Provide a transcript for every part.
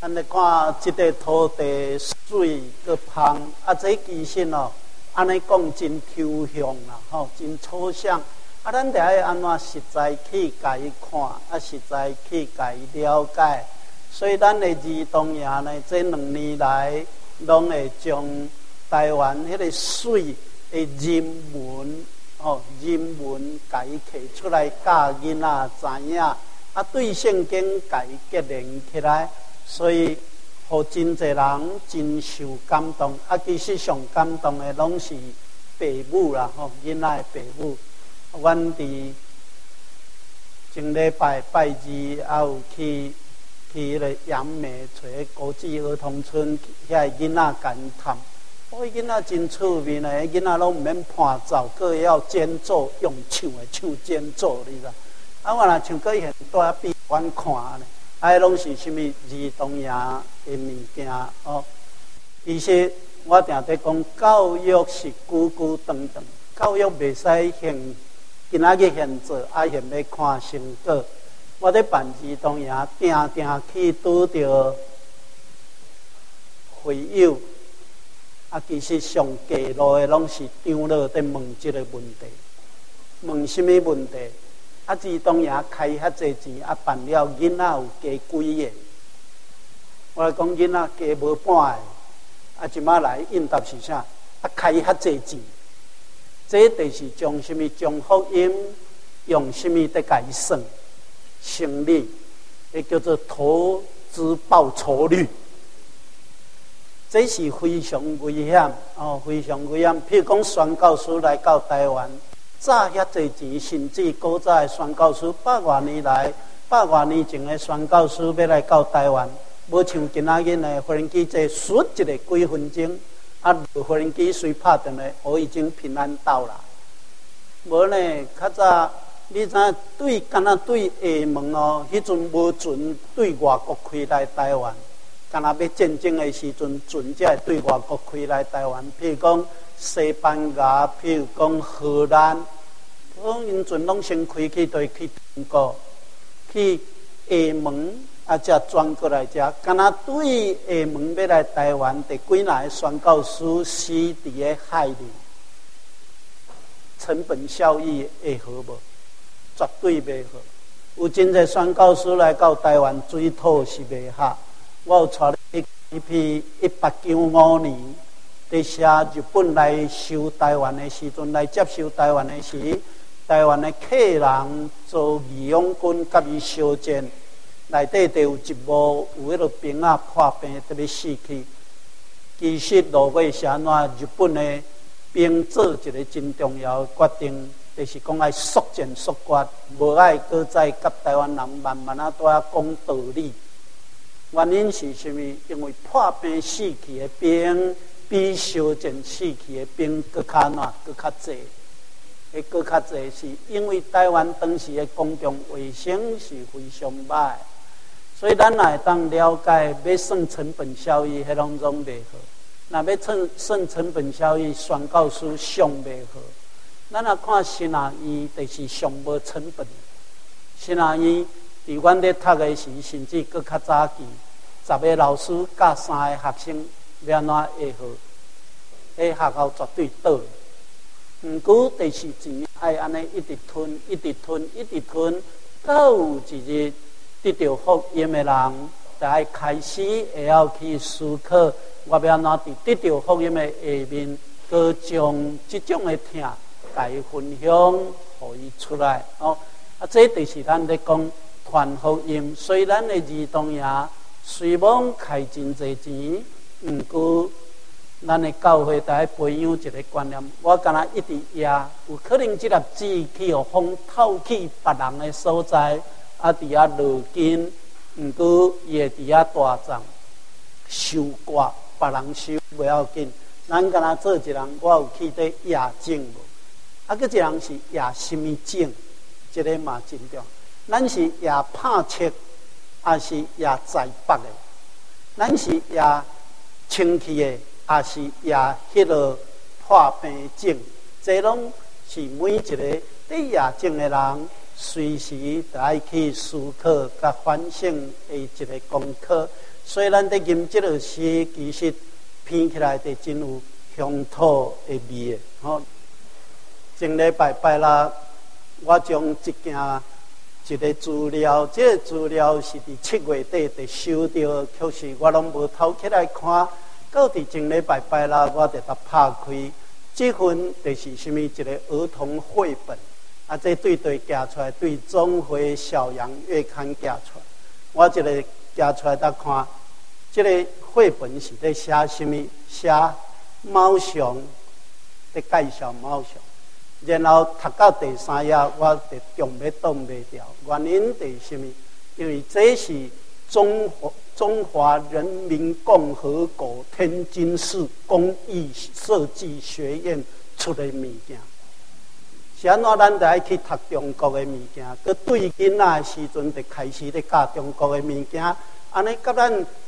咱来看这个土地水个芳，这其实安尼讲真抽象啦，真抽象。咱得爱安怎实在去甲伊看，实在去甲伊了解。所以咱的儿童爷呢，这2年来，拢会将台湾迄个水的人文，人文甲伊摕出来，教囡仔知影。对圣经甲伊结连起来，所以互真侪人真受感动。其实上感动的拢是父母啦，囡仔的父母。阮伫前礼拜拜二也有去迄个杨梅找国际儿童村遐囡仔甲因谈。囡仔真趣味呢，囡仔拢毋免伴奏，佫要间奏，用唱的唱间奏，你知？我若唱歌现在在闭馆看呢，拢是什么儿童爷的物件其实我定在讲，教育是久久长长，教育袂使现今仔日现做，现要看成果。我咧办儿童爷，定定去拄着会友，其实上街路的拢是长老在问这个问题，问什么问题？儿童爷开遐济钱，办了囡仔有加几个？我来讲囡仔加无半个，即马来应答是啥？开遐济钱，这就是将什么将福音用什么在甲伊算成立，也叫做投资报酬率。这是非常危险非常危险。譬如讲，宣教师来到台湾。早遐济钱，甚至古早的宣教师100多年来，100多年前的宣教师要来到台湾，无像今仔日呢，无人机这瞬一个几分钟，无人机随拍电来，我已经平安到了。无呢，较早你知影对，敢若对厦门迄阵无船对外国开来台湾，敢若要战争的时阵，船才会对外国开来台湾。譬如讲西班牙，譬如讲荷兰。因船拢先开去，就去中国，去厦门，才转过来遮。敢若对厦门要来台湾，得几若个宣教师死伫个海里，成本效益会好无？绝对袂好。有真侪宣教师来到台湾，水土是袂合。我有带一批1895年，伫写日本来收台湾的时阵，来接收台湾的时。台湾的客人做义勇军甲伊相战，内底就有一幕有迄个兵破病特别死去。其实落尾是安怎？日本的兵做一个真重要的决定，就是讲爱速战速决，无爱搁再甲台湾人慢慢在讲道理。原因是什么？因为破病死去的兵比相战死去的兵搁较济。搁较济，是因为台湾当时的公共卫生是非常歹，所以咱若会当了解，要算成本效益，迄拢总袂好。若要算成本效益，宣教师上袂好。咱若看新南医，就是上无成本。新南医伫阮咧读的时，甚至搁较早期，10个老师教3个学生，要安怎会好？迄学校绝对倒。毋过，就是钱爱安尼一直吞，一直吞，一直吞，到有一日得到福音的人，就爱开始会晓去思考，我要安怎伫得到福音的下面，搁将即种的疼，甲伊分享，互伊出来这就是咱咧讲传福音。虽然的儿童爷虽然开真侪钱，毋过。咱的教会在培养一个观念，我敢若一直有可能这粒籽去互风透去别人的所在，伫遐落根，毋过伊会伫遐大长收割，别人收袂要紧。咱敢若做一人，我有去伫野种无？佫一人是野什么种？这个嘛真重要。咱是野拍切，还是野栽北的？咱是野清气的？也是也迄落破病种，这拢是每一个在野种的人随时就爱去思考、甲反省的一个功课。虽然在吟这个诗，其实编起来就真有乡土的味吼。前礼拜拜六，我将一个资料，这个资料是伫7月底就收到，可是我拢无偷起来看。到伫前礼拜拜六，我就打开，这份就是什么？一个儿童绘本。啊，这对寄出来，对中华小羊月刊寄出来。我这个寄出来，搭看，这个绘本是在写什么？写猫熊，在介绍猫熊。然后读到第3页，我就中要挡袂掉。原因是什么？因为这是中华人民共和国天津市工艺设计学院出的物件。是安怎？咱就爱去读中国的物件，佮对囡仔的时阵就开始咧教中国的物件。安尼，甲咱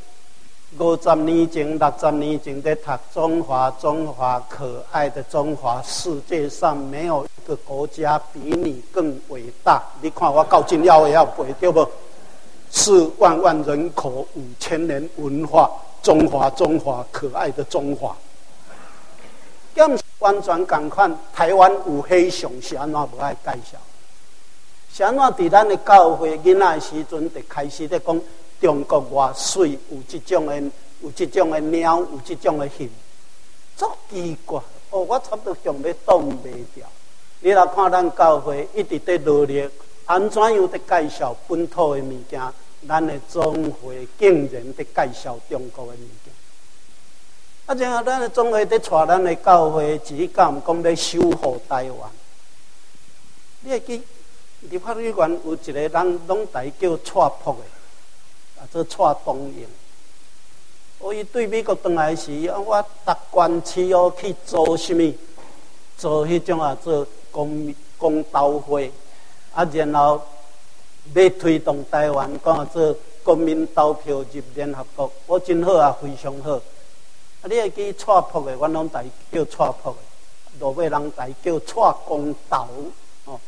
50年前、60年前在读中华可爱的中华，世界上没有一个国家比你更伟大。你看我到今了也要背对不？4万万人口，5000年文化，中华可爱的中华。咁完全同款，台湾有黑熊是安怎无爱介绍？是安怎伫咱的教会囡仔的时阵，就开始咧讲中国偌水，有这种的鸟，有这种的熊，足奇怪哦！我差不多上要挡袂掉。你来看咱教会一直在努力，安怎样在介绍本土的物件？咱的总会竟然在介绍中国的物件。啊，然后咱的总会在带咱的教会，只讲要守护台湾。你会记立法委员有一个人拢台叫蔡朴的，啊，做蔡东英。伊对美国回来时，我达关市去做什么？做迄种做公道会，啊，然后要推动台湾，讲做国民投票入联合国，我真好啊，非常好。你会记蔡朴的，阮拢台叫蔡朴的，落尾人台叫蔡公道哦。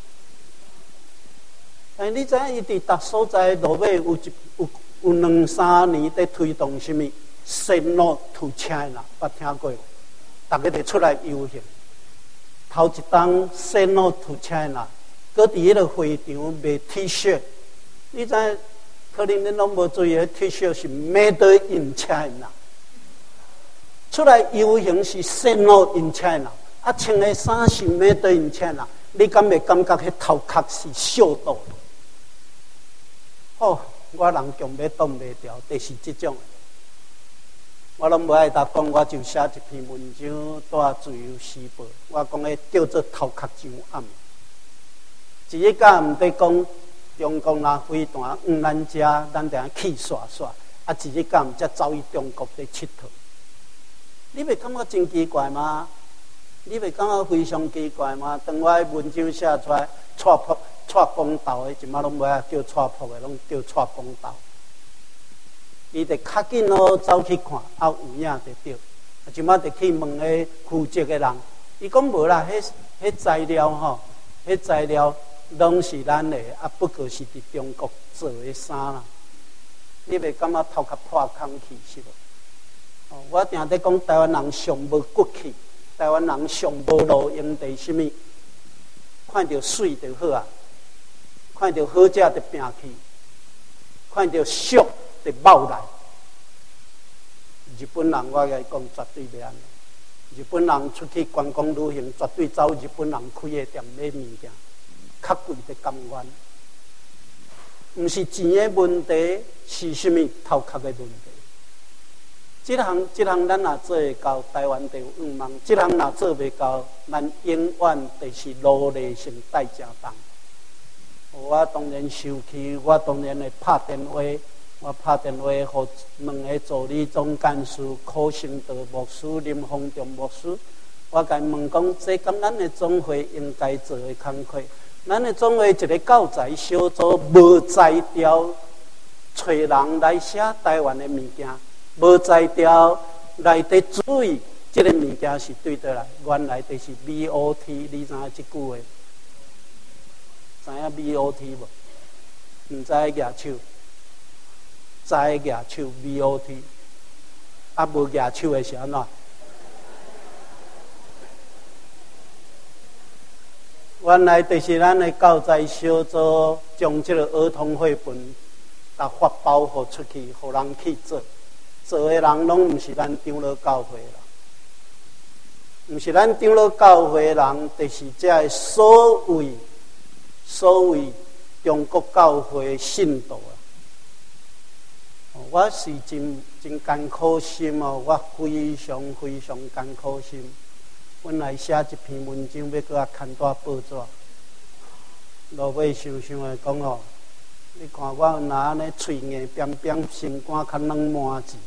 但你知影伊伫逐所在落尾有2-3年在推动什么 ？Say no to China， 捌听过？大家就出来游行。头一档 Say no to China， 搁伫迄个会场卖 T 恤，你知可能恁拢无注意，T 恤是 Made in China。出来游行是 Say no in China， 啊，穿的衫是 Made in China， 你敢会感觉迄头壳是笑到？哦，我人强要挡袂掉，就是这种。我拢无爱搭讲，我就写一篇文章带自由时报，我讲的叫做头壳上暗。一日甲毋得讲中国若飞弹往咱遮，咱定去耍耍，啊，一日甲毋则走去中国伫佚佗。你袂感觉真奇怪吗？你袂感觉非常奇怪吗？当我文章写出来，蔡公道的，即马拢无爱叫蔡朴的，拢叫蔡公道。伊就较紧咯，走去看，啊有影就对。即马就去问个负责的人，伊讲无啦，迄材料吼，迄材料拢是咱的，啊不过是伫中国做的衫啦。你袂感觉头壳破空去是无？哦，我定在讲台湾人上无骨气，台湾人上无路用地什么？看到水就好啊，看到好食就拼去，看到俗就冒来。日本人我甲伊讲绝对袂安尼。日本人出去观光旅行，绝对走日本人开的店买物件，较贵的甘愿。毋是钱的问题，是什么头壳的问题？这项咱若做会到，台湾就有希望；这项若做袂到，咱永远就是努力成代价重。我当然受气，我当然会拍电话，我拍电话给两个助理总干事柯兴德牧师、林丰仲牧师，我甲伊问讲，这跟咱的总会应该做的工课。咱的总会一个教材小组无才调，找人来写台湾的物件。无才调来得注意，这个物件是对倒来，原来就是 BOT， 你知影这句话？ 知影 VOT 无？毋知举手，知举手 VOT， 啊无举手的是安怎？原来就是咱的教材小组将这个儿童绘本，发包互出去，互人去做。做的人拢毋是咱长老教会啦，毋是咱长老教会人，就是这个所谓中国教会的信徒啊。我是真艰苦心哦，我非常艰苦心。本来写一篇文章，要搁较刊大报纸，落尾想的讲哦，你看我若安尼喙硬扁扁，心肝较软满字，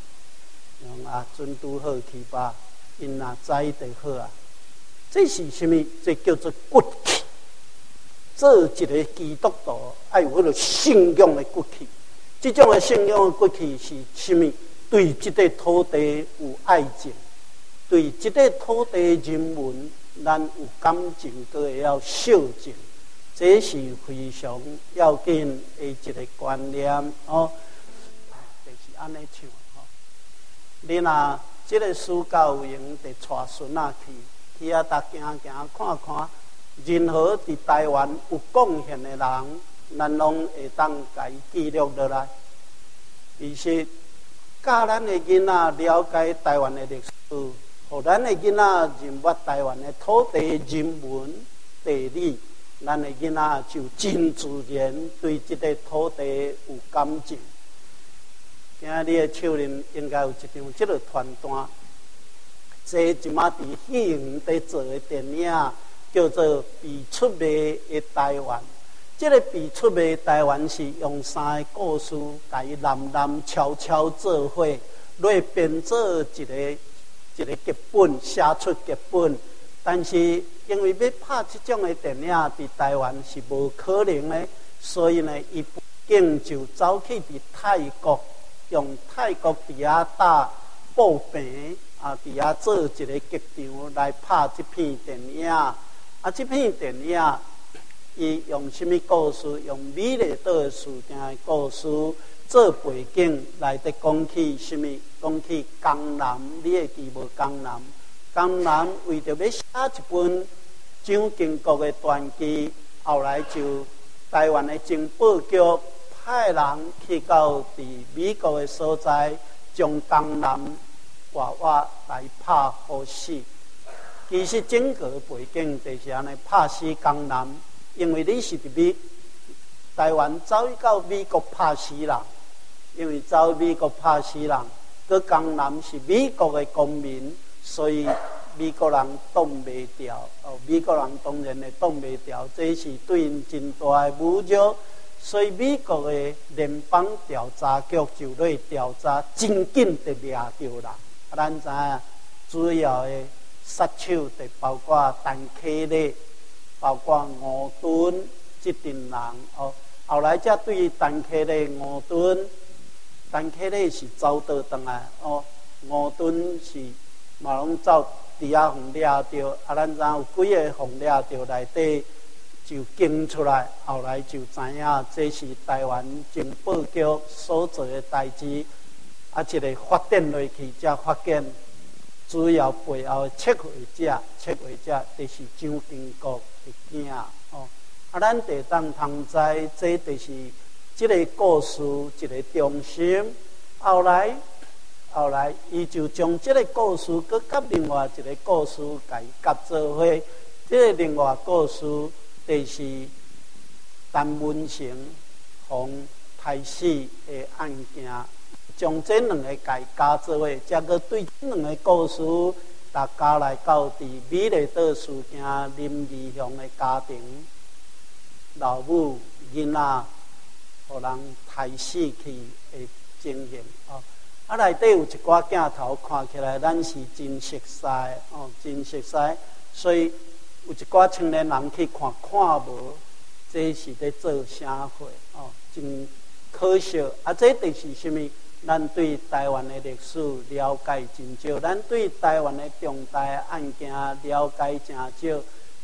准拄好去吧，因若知就好啊。这是什么？这叫做骨气。做一个基督徒，要有迄个信仰的骨气。这种的信仰的骨气是什么？对这个土地有爱情。对这个土地人民，咱有感情，都会要孝敬，这是非常要紧的一个观念哦。就是安尼唱吼，你若这个私教有闲，得带孙仔去啊，搭行看看，任何伫台湾有贡献的人，咱拢会当甲伊记录落来。其实，教咱的囡仔了解台湾的历史。互咱的囡仔认识台湾的土地、人文、地理，咱的囡仔就真自然对这个土地有感情。今日的手里应该有一张这个传单，这即马伫戏院在做的电影，叫做《被出卖的台湾》。这个被出卖的台湾是用三个故事，甲伊蓝悄悄做伙，来编做一个剧本，写出剧本，但是因为要拍这种的电影，伫台湾是无可能的，所以呢，伊不竟就走去伫泰国，用泰国伫遐打布棚啊，伫遐做一个剧场来拍这片电影。啊，这片电影伊用什么故事？用美丽岛的事件的故事做背景来得讲起什么？讲起江南，你会记无？江南，江南为着要写一本蒋经国的传记，后来就台湾的情报局派人去到伫美国的所在，将江南活来拍好死。其实整个背景就是安尼拍死江南，因为你是伫台湾走到美国拍死人，因为走美国拍死人。个江南是美国的公民，所以美国人挡袂掉。美国人当然会挡袂掉，这是对因真大的侮辱。所以美国的联邦调查局就来调查，真紧就抓到人。咱知影主要的杀手就包括陈启礼，包括吴敦这群人。后来才对陈启礼、吴敦。陈启礼是走倒转来，吴敦是嘛拢走伫遐互抓着，咱知有几个互抓着内底就惊出来，后来就知影这是台湾情报局所做的代志，一个发展落去才发现，主要背后的策划者就是蒋经国的囝咱得当通知，这就是这个故事一个中心。后来，伊就将这个故事佮甲另外一个故事甲伊夹做伙。这个另外故事就是陈文成互杀死的案件，将这两个甲伊加做伙，才佮对这两个故事，大家来到伫美丽岛事件林义雄的家庭，老母囡仔。互人杀死去的情形内底有一寡镜头看起来，咱是真熟悉真熟悉。所以有一寡青年人去看无，这是在做啥货真可惜。这就是什么？咱对台湾的历史了解真少，咱对台湾的重大案件了解真少。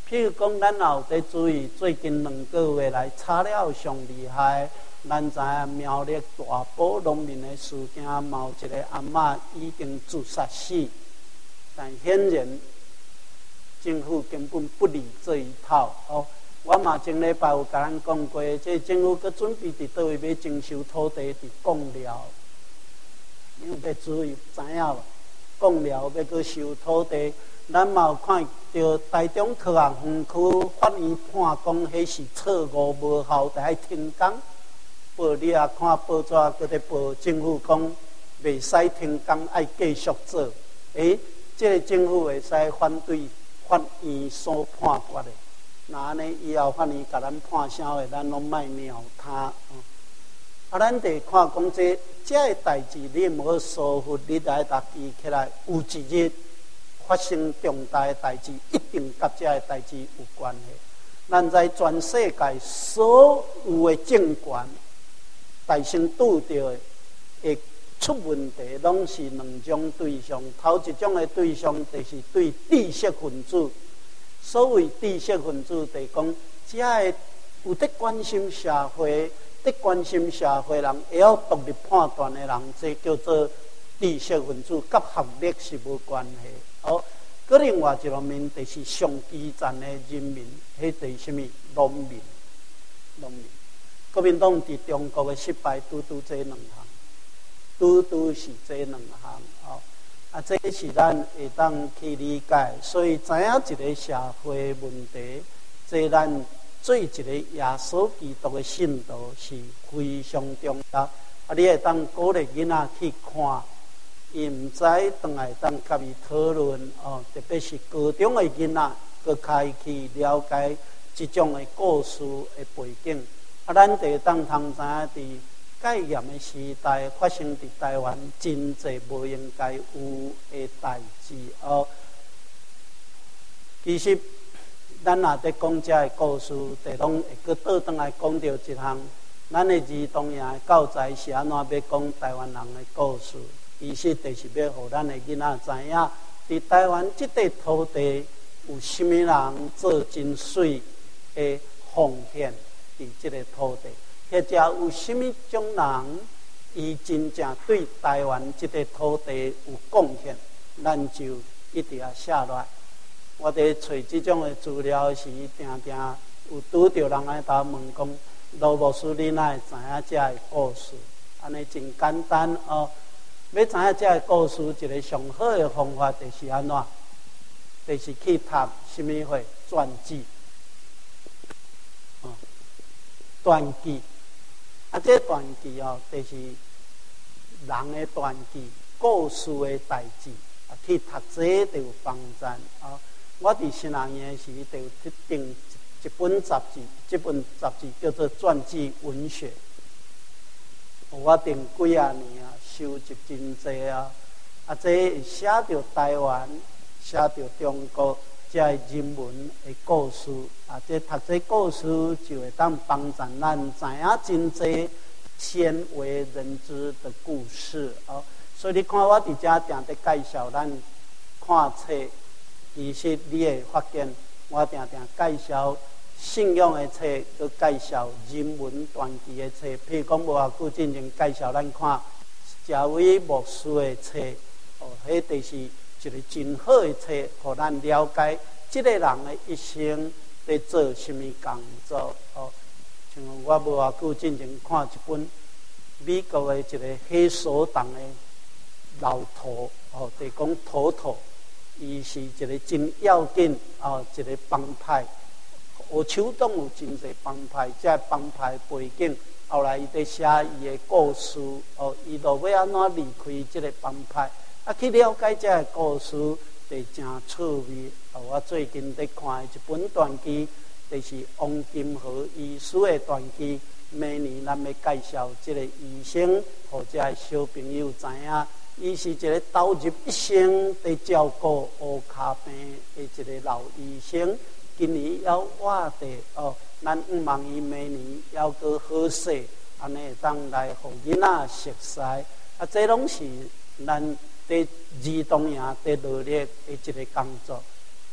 譬如讲，咱也有在注意，最近2个月来查了上厉害，咱知影苗栗大埔农民的事件，有一个阿嬷已经自杀死，但显然政府根本不理这一套。哦，我嘛前礼拜有甲咱讲过，这政府佮准备伫倒位要征收土地伫贡寮，你有要注意知影无？贡寮要佮收土地。咱嘛有看到台中科学园区法院判讲，迄是错误无效，得爱停工。报你啊看报纸，搁在报政府讲袂使停工，爱继续做。这个政府会使反对法院所判决的。那安尼以后法院甲咱判啥话，咱拢莫鸟他。咱得看讲这个代志，你无疏忽，你来大记起来，有一日发生重大的代志，一定甲这个代志有关系。咱在全世界所有的政权，大先拄到的会出问题，拢是2种对象。头一种的对象，就是对知识分子。所谓知识分子，就是讲，这个有得关心社会、得关心社会人，会晓独立判断的人，这叫做知识分子，甲学历是无关系。哦，搁另外一方面，就是上基层的人民，迄就是什么农民。国民党伫中国的失败，拄这2项，拄是这2项。哦，这是咱会当去理解，所以知影一个社会问题，这咱做一个耶稣基督的信徒是非常重要。你会当鼓励囡仔去看。伊毋知当来当甲伊讨论哦，特别是高中的囡仔，佮开去了解即种的故事的背景。咱得当通知影，伫戒严的时代发生伫台湾真侪无应该有的代志哦。其实咱若在讲这个故事，得拢会佫倒转来讲到一项，咱的儿童爷的教材是安怎要讲台湾人的故事。其实就是要互咱的囡仔知影，伫台湾这块土地有甚物人做真水的奉献伫这个土地，或者有甚物种人伊真正对台湾这块土地有贡献，咱就一定要写落来。我伫找这种的资料时，定有拄着人来答问讲，罗牧师你哪会知影这个故事？安尼真简单哦。要知影这个故事，一个上好的方法就是安怎？就是去读什么会传记，传记。这传记哦，就是人的传记，故事的代志。去读这就有帮助啊！我伫新人院时，就有订一本杂志，这本杂志叫做传记文学。我订几啊年啊。收集真济啊！这写着台湾，写着中国这人文的故事这读这故事就会当帮助咱知影真济鲜为人知的故事所以你看我伫遮定在介绍咱看册，其实你会发现我定介绍信仰的册，佮介绍人文传记的册。譬如讲无偌久之前介绍咱看。嘉伟牧师的册，迄就是一个真好的册，互咱了解这个人的一生在做什么工作像我无偌久之前看一本美国的一个黑手党的老头就是讲头头，伊是一个真要紧一个帮派。欧洲党有真侪帮派，这帮派背景。后来伊在写伊的故事伊就要安怎离开这个帮派去了解这个故事，就真趣味我最近在看一本传记，就是王金河医师的传记。明年咱要介绍这个医生，互这个小朋友知影，伊是一个投入一生在照顾乌骹病的一个老医生。今年要活地咱望伊明年要个好势，安尼会当来互囡仔熟悉这拢是咱在儿童营在努力的一个工作。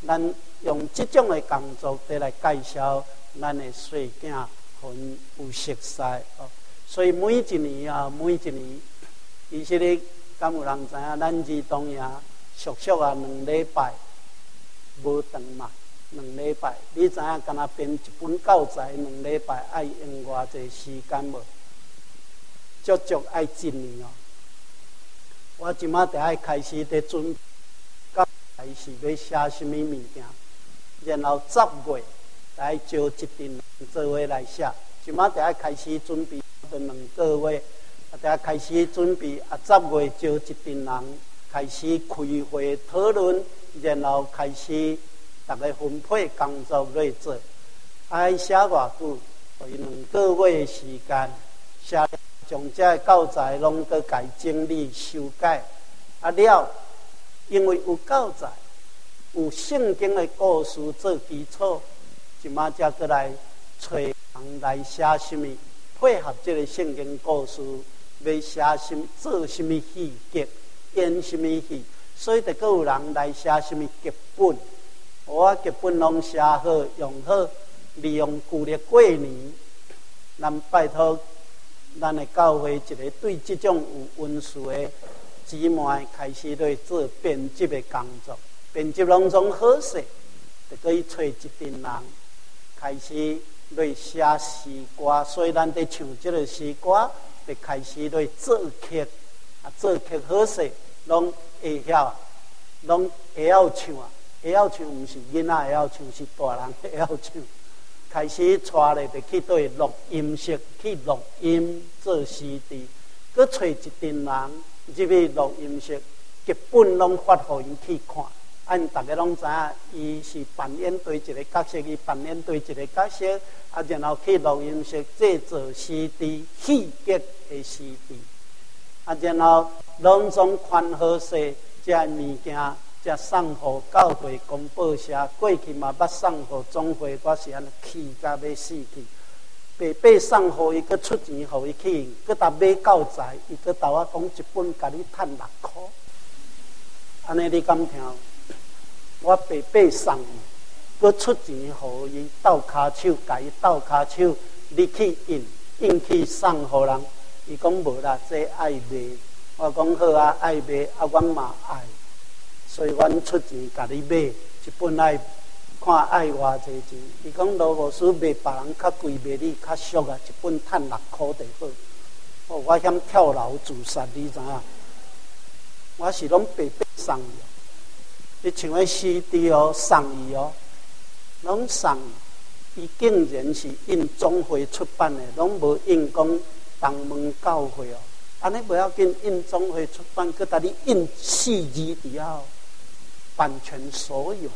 咱用这种的工作得来介绍咱的细囝，很有熟悉哦。所以每一年啊，每一年，其实咧，敢有人知影？咱儿童呀，俗俗啊，2礼拜无长嘛，2礼拜。你知影？敢若编一本教材，2礼拜爱用偌济时间无？足足爱1年哦。我即马就爱开始在准备，开始要写什么物件，然后10月来招一群人做伙来写。即马就爱开始准备2个月，就爱开始准备10月招一群人开始开会讨论，然后开始大家分配工作来做。爱写偌久？有2个月的时间写。将这教材拢搁改整理修改了，因为有教材，有圣经的故事做基础，即马才搁来找人来写什么，配合这个圣经故事，要写什么，做什么戏剧，演什么戏，所以就搁有人来写什么剧本。我剧本拢写好，用好，利用旧历过年，咱拜托。咱的教会一个对这种有温书的姊妹开始来做编辑的工作，编辑拢总好势，就可以找一群人开始来写诗歌，所以咱在唱这个诗歌，就开始来做曲，做曲好势，拢会晓，拢会晓唱啊，会晓唱，不是囡仔会晓唱，是大人会晓唱。开始带咧，就去对录音室去录音做 CD， 佮找一群人入去录音室，剧本拢发互因去看。因大家拢知影，伊是扮演对一个角色，伊扮演对一个角色，然后去录音室制作 CD 戏剧的 CD， 然后拢总宽好势，这物件。才送互教会公报社，过去嘛捌送互总会，我是安尼气甲要死去。白白送互伊，佮出钱互伊去，佮搭买教材，伊佮甲我讲一本，甲你赚6块。安尼你敢听？我白白送伊，佮出钱互伊，斗骹手，甲伊斗骹手，你去印去送互人。伊讲无啦，这爱卖。我讲好啊，爱卖，阮嘛爱。所以，阮出钱甲你买一本爱看爱偌济钱。伊讲罗牧师卖别人较贵，卖你较俗啊，一本赚6块就好。哦，我嫌跳楼自杀，你知影？我是拢白白送伊。你像迄 CD 哦，送伊哦，拢送伊。伊竟然是印总会出版的，拢无印讲东门教会哦。安尼不要紧，印总会出版，佮搭你印4字底下。版权所有，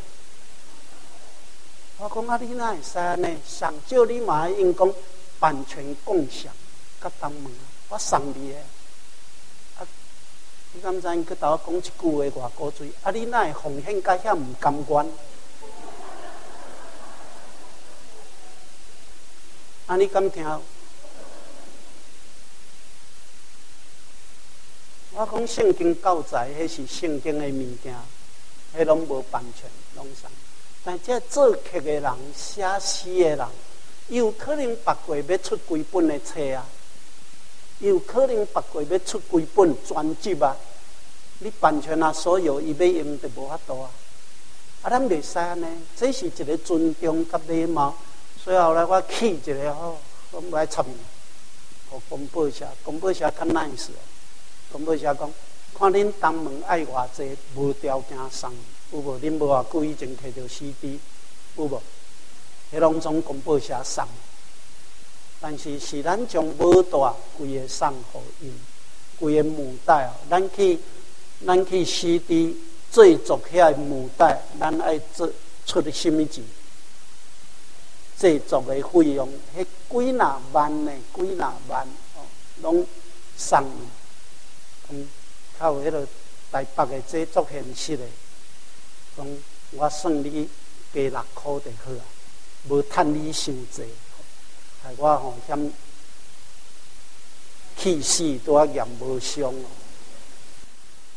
我讲你哪会使安尼？上少你嘛应讲版权共享，甲东门我送你的。你敢知？伊佮甲我讲一句话，偌古锥。你哪会奉献甲遐唔甘愿？你敢听？我讲圣经教材，迄是圣经的物件。迄拢无版权，拢送。但这做剧的人、写诗的人，有可能别过要出几本的册啊，有可能别过要出几本专辑啊。你版权啊，所有伊要用就无法度啊。咱袂使安尼，这是一个尊重甲礼貌。所以后来我起一个吼，我唔爱插伊，互公报社，公报社较 nice。公报社讲。看恁东门爱偌济，无条件送，有无？恁无偌久以前摕到 CD， 有无？迄拢总公报社送，但是是咱将母带规个送互因，规个母带哦，咱去 CD 制作遐母带，咱爱做出的什么钱？制作的费用，迄几若万呢？几若万哦，拢送伊。较有迄个台北的制作现实的，讲我算你加6块就好啊，无趁你伤济，害我吼嫌气死，拄啊验无伤哦。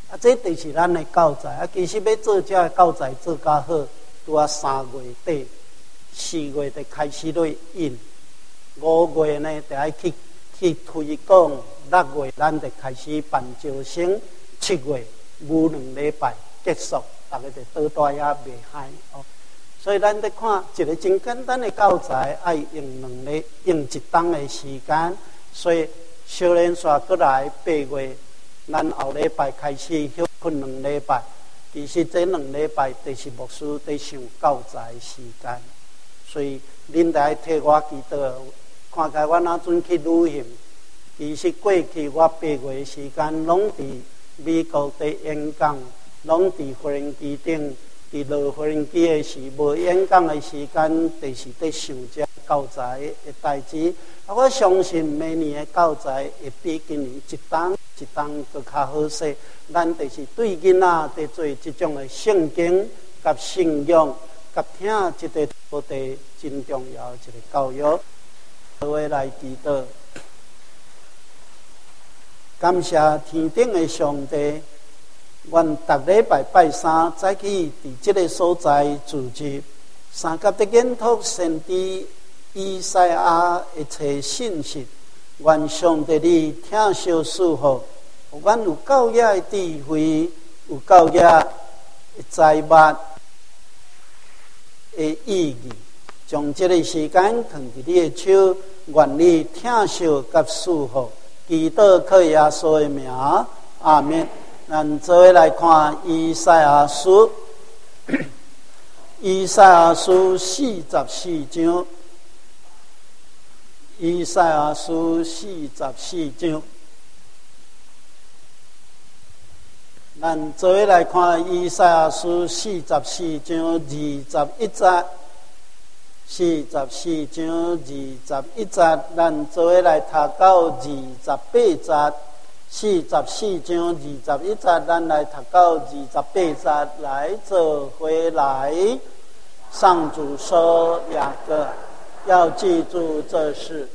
这就是咱的教材。其实要做这个教材做较好，拄啊3月底、4月就开始咧印，5月呢就爱去推广，6月咱就开始办招生，7月牛2礼拜结束，大家就倒大也袂害哦。所以咱在看一个真简单的教材，爱用1天的时间。所以小年煞过来8月，咱后礼拜开始休困2礼拜。其实这2礼拜就是牧师在上教材的时间。所以恁得替我祈祷，看起来我哪阵去旅行。其实过去我8月的时间，拢伫美国在演讲，拢伫无人机顶，伫落无人机的时，无演讲的时间，就是在想这教材的代志。我相信明年的教材会比今年一档更较好势。咱就是对囡仔在做这种的圣经、甲信仰、甲听这个土地真重要一个教育。各位来祈祷。感谢天顶的上帝，愿逐礼拜拜三再去伫这个所在聚集，三甲的研读先知以赛亚一切信息，愿上帝你听小赐福，阮有教育的智慧，有教育的财物的意义，将这个时间放伫你的手，愿你听小甲赐福。祈祷靠耶稣的名，阿们。咱做伙来看以赛亚书，以赛亚书44章，以赛亚书44章。咱做伙来看以赛亚书44章21节。44章21节，咱做伙来读到28节。44章21节，咱来读到28节，来做回来。上主说：“雅各，要记住这事。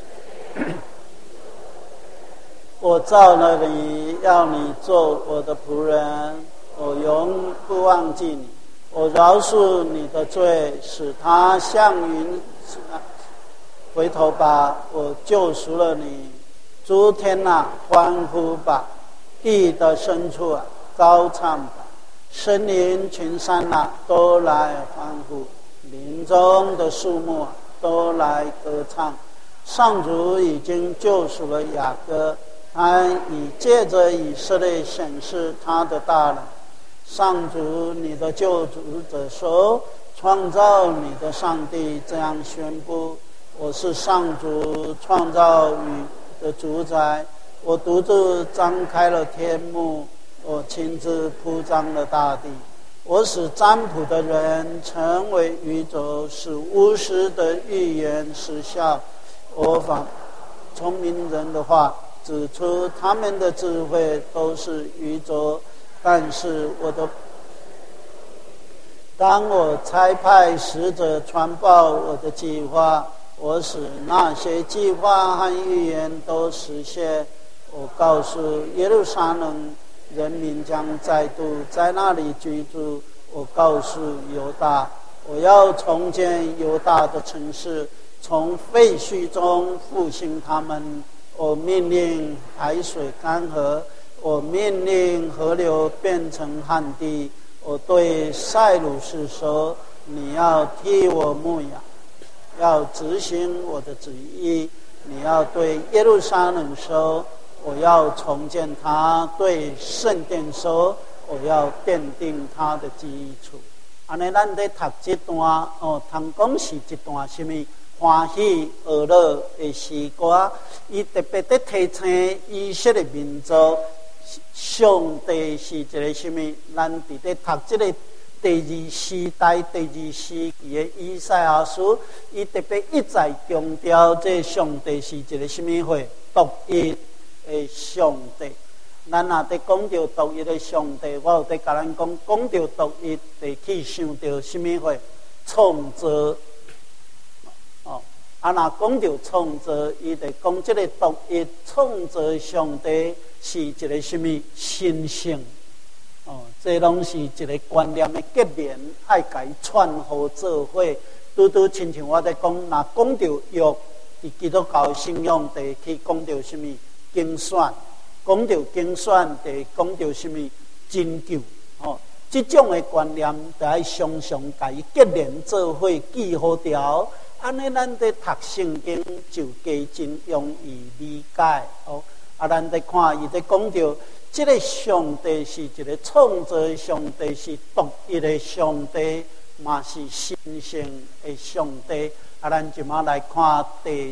我造了你，要你做我的仆人，我永不忘记你。我饶恕你的罪，使他像云。回头吧，我救赎了你。诸天啊，欢呼吧！地的深处啊，高唱吧！森林群山啊，都来欢呼！林中的树木啊，都来歌唱。上主已经救赎了雅各，他已借着以色列显示他的大能。上主，你的救主者说，创造你的上帝这样宣布：我是上主，创造宇的主宰。我独自张开了天幕，我亲自铺张了大地。我使占卜的人成为愚拙，使巫师的预言失效。我把聪明人的话指出，他们的智慧都是愚拙。但是当我差派使者传报我的计划，我使那些计划和预言都实现。我告诉耶路撒冷人民将再度在那里居住。我告诉犹大，我要重建犹大的城市，从废墟中复兴他们。我命令海水干涸，我命令河流变成旱地。我对塞鲁士说：你要替我牧养，要执行我的旨意。你要对耶路撒冷说：我要重建它；对圣殿说：我要奠定它的基础。安尼，咱在读这段通讲是一段什么欢喜乐乐的诗歌，伊特别在提醒以色列民族，上帝是一个什么？咱伫咧读这个第二时代、第二时期的以赛亚书，伊特别一再强调，这上帝是一个什么货？独一的上帝。咱若在讲到独一的上帝，我有在甲咱讲到独一，得去想到什么货？创造。若讲到创造，伊得讲这个独一创造上帝是一个什么神性这拢是一个观念的结连，爱甲伊串合做伙。拄拄亲像我在讲，若讲到约，伫基督教信仰地去讲到什么经选，讲到经选地讲到什么真救，这种的观念，就爱常常甲伊结连做伙，记好条。安尼，咱在读圣经就加真容易理解咱在看伊在讲到，这个上帝是一个创造的上帝，是独一的上帝，嘛是神圣的上帝。咱即马来看第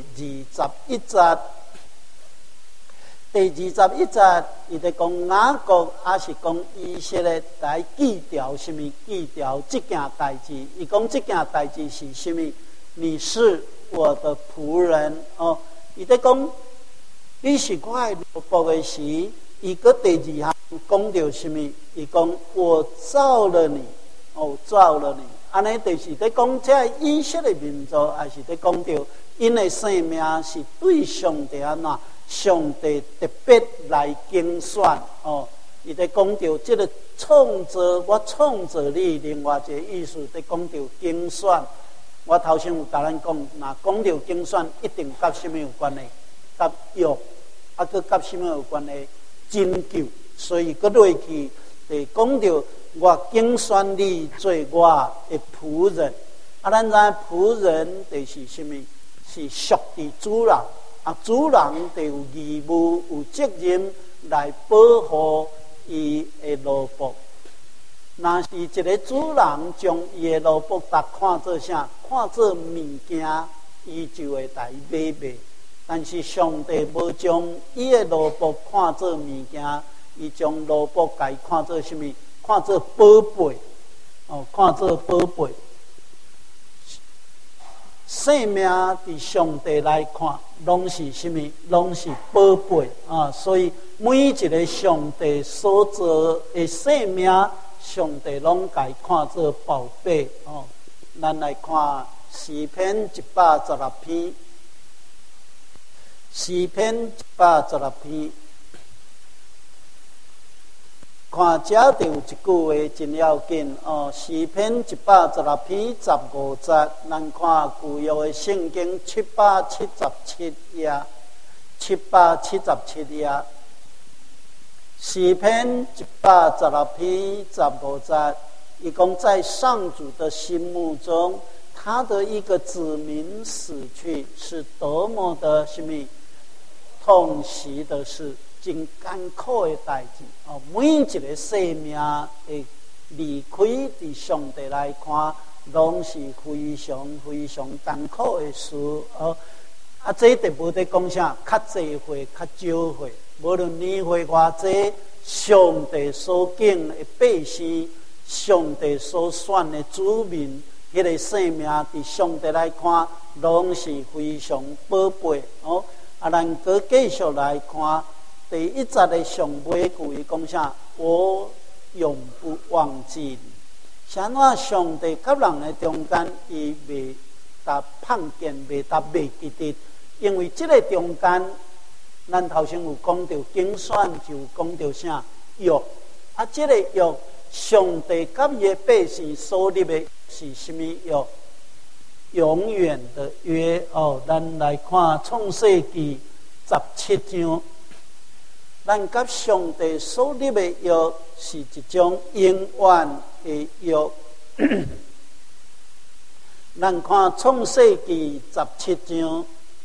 21节。第21节，伊在讲雅各，还是讲以色列来记条什么？记条这件代志。伊讲这件代志是什么？你是我的仆人伊在讲，你是我的奴仆的时，伊个第二项讲到什么？伊讲我造了你，造了你。安尼就是在讲这以色列民族，还是在讲到因的生命是对上帝安怎？上帝特别来竞选伊在讲到这个创造，我创造你，另外一个意思在讲到竞选。我头先有甲咱讲，若讲到竞选，一定甲什么有关系？甲约，佮甲什么有关系？真救。所以佮落去，就讲到我竞选你做我的仆人。咱知仆人就是什么？是属于主人。主人就有义务、有责任来保护伊的奴仆。若是一个主人将伊的奴仆看做啥？看做物件，伊就会来买卖。但是上帝无将伊的奴仆看做物件，伊将奴仆甲伊看做什么？看做宝贝。看做宝贝。生命伫上帝来看，拢是什么？拢是宝贝所以每一个上帝所做的生命，上帝拢甲伊看做宝贝咱来看诗篇116篇，诗篇116篇。看遮就有一句话真要紧诗篇116篇15节，咱看旧约的圣经777页，777页。诗篇116篇15节，伊讲在上主的心目中，他的一个子民死去，是多么的什么痛惜的事。真艰苦的代志每一个生命会离开，伫上帝来看，拢是非常非常艰苦的事这就无得讲啥，较济岁较少岁，无论年岁偌济，上帝所敬的百姓，上帝所选的子民，迄个生命伫上帝来看，拢是非常宝贝咱搁继续来看。第1节的上尾句，伊讲啥？我永不忘记你。啥怎上帝甲人的中间，伊袂达碰见，袂达袂记得，因为这个中间，咱头先有讲到经选，就讲到啥约这个约，上帝甲伊的百姓所立的是什么约？永远的约咱来看创世纪17章。咱甲上帝所立的约是一种永远的约。咱看创世纪17章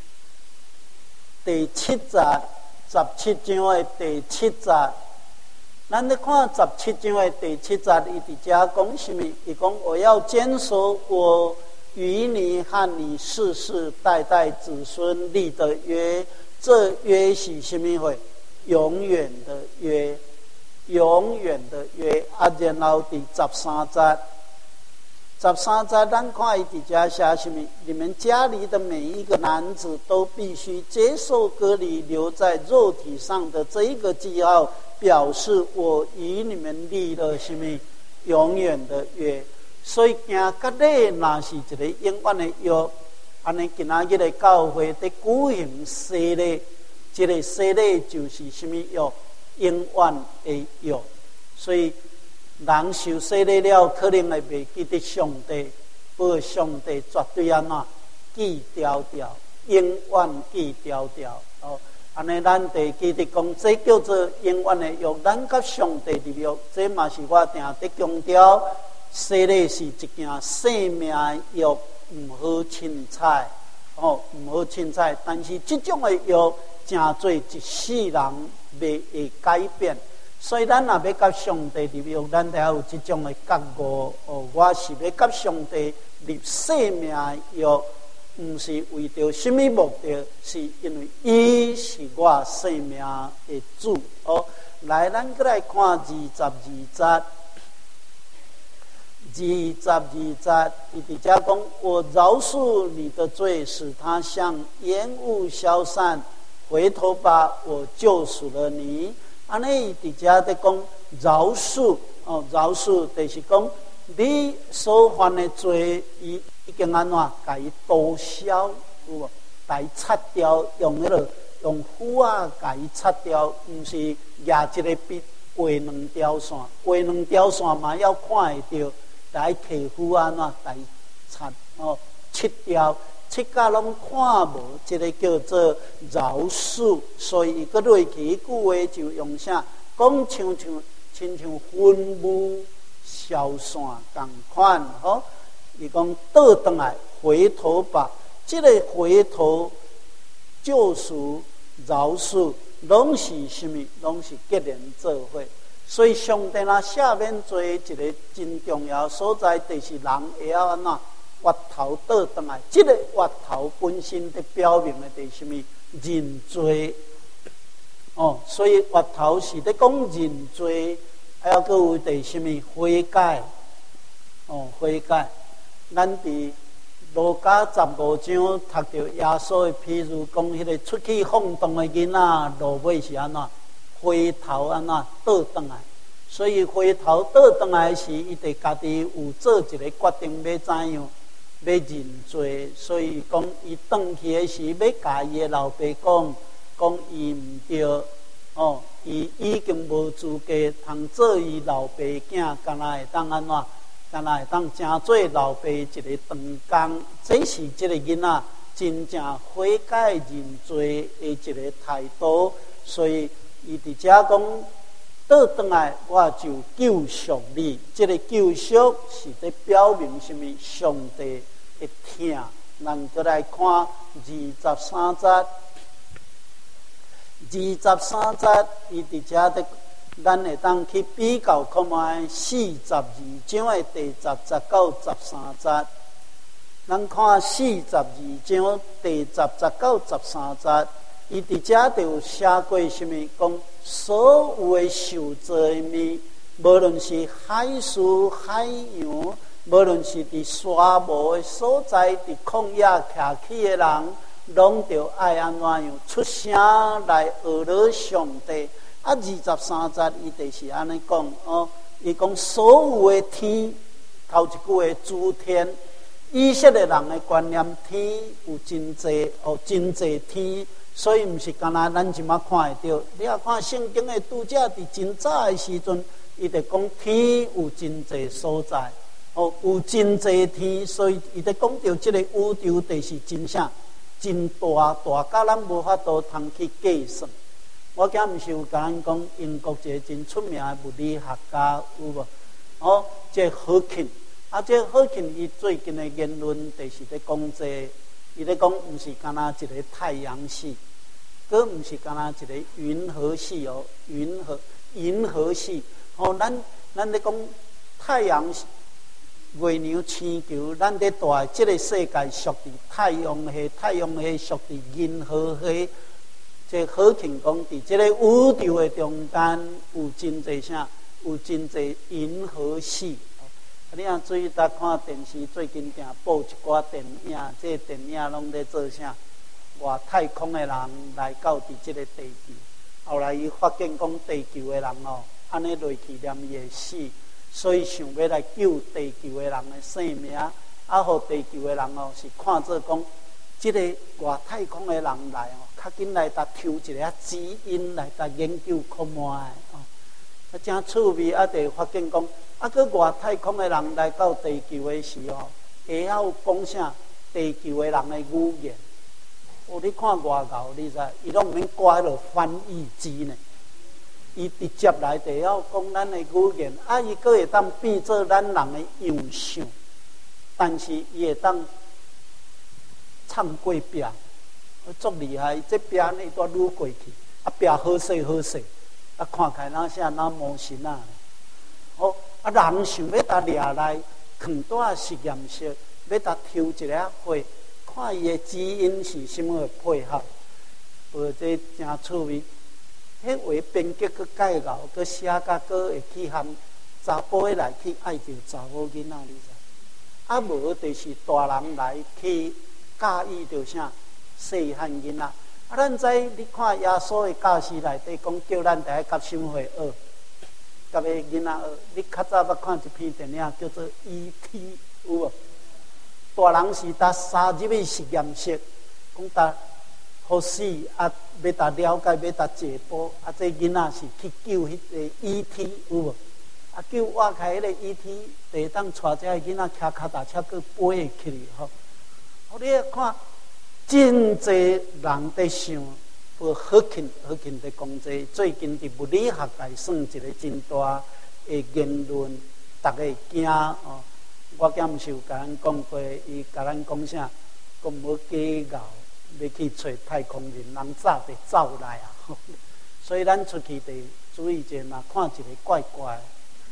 第7节，17章的第7节。咱咧看17章的第7节，伊伫遮讲什么？伊讲我要坚守我与你和你世世代代子孙立的约。这约是什么话？永远的约，永远的约然后第13节，13节咱看伊伫遮写什么？你们家里的每一个男子都必须接受割礼，留在肉体上的这一个记号，表示我与你们立了什么永远的约。所以行到底，若是一个永远的约，安尼今仔日的教会在举行洗礼。这个洗礼就是什么约？永远的约。所以人受洗了，可能会袂记得上帝，不过上帝绝对安怎记条条，永远记条条。哦，安尼咱得记得讲，这叫做永远的约，咱甲上帝立约，这嘛是我定得强调。洗礼是一件生命约，唔好凊彩，哦，唔好凊彩。但是这种的约，真做一世人袂会改变。所以咱若要甲上帝立约，咱得要有这种的觉悟。哦，我是要甲上帝立生命约，唔是为着什么目的，是因为伊是我生命的主。哦，来，咱再来看22节。22节，伊伫遮讲：我饶恕你的罪，使他像烟雾消散。回头吧，我救赎了你。安尼伊伫遮在讲饶恕，哦，饶恕就是讲你所犯的罪，伊已经安怎甲伊刀削，有无？甲伊擦掉，用用斧啊甲伊擦掉，毋是举一个笔画两条线，画两条线嘛要看会着。来揢斧安怎来擦哦，切掉，切甲拢看无，这个叫做饶恕。所以伊个落去一句话就用啥，讲亲像烟雾消散共款吼。伊讲倒转来回头吧，这个回头救赎、饶恕，拢是什么？拢是结连做伙。所以上帝若赦免罪一个真重要所在，就是人会晓安怎回头倒转来。这个回头本身的表明的是什么？认罪。哦，所以回头是在讲认罪，还有个有第什么悔改？哦，悔改。咱伫路加15章读到耶稣的譬如，讲迄个出去放荡的囡仔，落尾是安怎？回头安怎倒转来？所以回头倒转来时，伊得家己有做一个决定，要怎样？要认罪。所以讲，伊转去的时，要甲伊的老爸讲伊毋对，哦，伊已经无资格通做伊老爸囝，敢若会当安怎？敢若会当成做老爸一个长工。这是这个囡仔真正悔改认罪的一个态度。所以伊伫遮讲倒转来，我就救赎你。这个救赎是在表明什么？上帝的疼。咱再来看23节。23节，伊伫遮的，咱会当去比较看卖42章的第10节到13节。咱看42章第10节到13节。伊伫遮就有写过什么？讲所有的受罪的，无论是海事海洋，无论是伫沙漠的所在，伫旷野徛起的人，拢着爱安怎样出声来学了上帝。啊，23节伊就是安尼讲哦，伊讲所有的天，头一句的诸天，以色列人的观念，天有真济哦，真济天。所以，毋是干那咱即马看会到。你也看圣经的读者伫真早的时阵，伊就讲天有真济所在，哦，有真济天，所以伊就讲到这个宇宙就是真啥，真大，大到咱无法度通去计算。我今毋是有甲咱讲英国一个真出名的物理学家有无？哦，这霍金，啊，这霍金伊最近的言论就是在讲这。伊咧讲，毋是干那一个太阳系，佮毋是干那一个银河系哦，银河系。哦，咱咧讲太阳、月亮、星球，咱咧带即个世界属伫太阳系，太阳系属伫银河系。即好听讲，伫即个宇宙的中间有真济啥？有真济银河系。你若注意搭看电视，最近定播一寡电影，这电影拢在做啥？外太空的人来到伫这个地球，后来伊发现讲地球的人哦，安尼落去念伊会死，所以想要来救地球的人的性命，啊，互地球的人哦是看做讲，这个外太空的人来哦，较紧来搭抽一个基因来搭研究看卖哦。 真趣味。就发现讲，搁外太空的人来到地球的时候，会晓讲啥地球的人的语言。你看外头，你知，伊拢毋免挂迄落翻译机呢，伊直接来就晓讲咱的语言。伊搁会当变做咱人的样相，但是伊会当唱过壁，足厉害。这壁呢都愈过去，壁好势好势，看起来哪像哪魔神啊！人想要甲掠来放在实验室，要甲抽一个火。看伊的基因是什么配合，这真趣味。迄话编辑佮介绍，佮写甲佮会去含查甫的来去爱着查某囡仔，你知？无就是大人来去教育着啥细汉囡仔。咱知你看耶稣的教示内底讲，叫咱第一甲什么会学，甲个囡仔学。你较早捌看一篇电影叫做《E.T.》，有无？大人是搭杀入去实验室，讲搭好死要搭了解，要搭解剖。这囡仔是去救迄个 E.T. 有无？救挖开迄个 E.T. 就当带这个囡仔骑脚踏车去飞去吼。你看，真侪人在想，好近在讲这。最近伫物理学界算一个真大的言论，大家惊哦。我囝毋是有甲咱讲过，伊甲咱讲啥？讲无假咬，要去找太空人，人早就走来啊！所以咱出去得注意者，若看一个怪怪，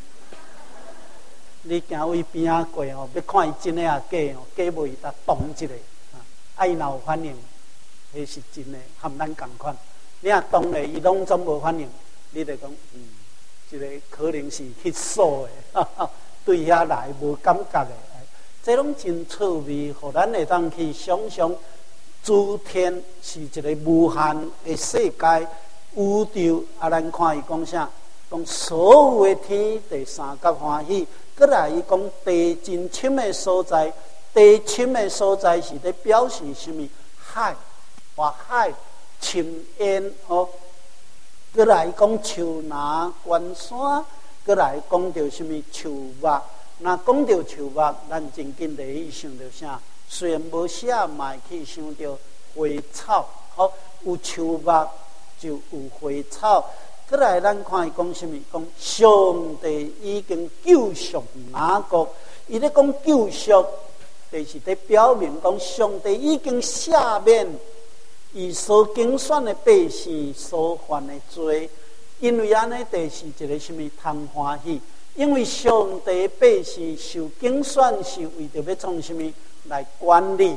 你行位边仔过吼，要看伊真诶啊假哦，假无伊搭动一下，伊若有反应，迄是真诶，含咱共款。你若动咧，伊拢总无反应，你就讲这个可能是迄数诶。对遐来无感觉的，这拢真趣味，互咱会当去想象，诸天是一个无限的世界，宇宙咱看伊讲啥？讲所有的天第三角欢喜，搁来伊讲地真深的所在，地深的所在是咧表示什么？海、花海、深渊哦，搁来讲树林、关山。过来讲到什么树木？那讲到树木，咱真紧地去想到啥？虽然无写，嘛去想到花草。好，有树木就有花草。过来，咱看伊讲什么？讲上帝已经救赎雅各。伊咧讲救赎，就是咧表明讲上帝已经赦免伊所竞选的百姓所犯的罪。因为安尼，就是一个什么通欢喜？因为上帝百姓受竞选，是为着要创什么来管理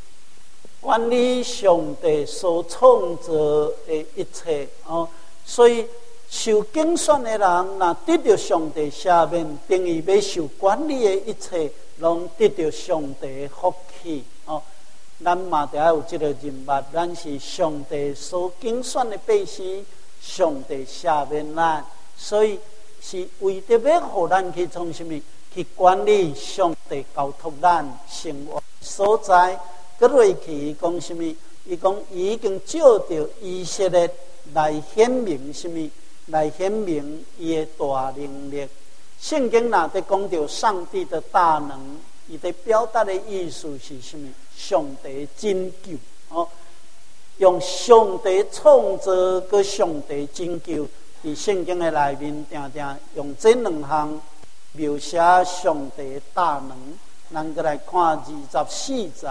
上帝所创造的一切哦。所以受竞选的人，若得到上帝赦免，等于要受管理的一切，拢得到上帝的福气哦。咱嘛得要有这个认识，咱是上帝所竞选的百姓。上帝赦免咱，所以是为着要互咱去从什么去管理上帝交托咱生活所在。搁落去讲什么？伊讲伊已经照着以色列来显明什么？来显明伊的大能力。圣经哪在讲到上帝的大能？伊在表达的意思是什么？上帝拯救哦。用上帝创造跟上帝拯救，伫圣经的内面，常常用这两项描写上帝的大能。咱过来看24节，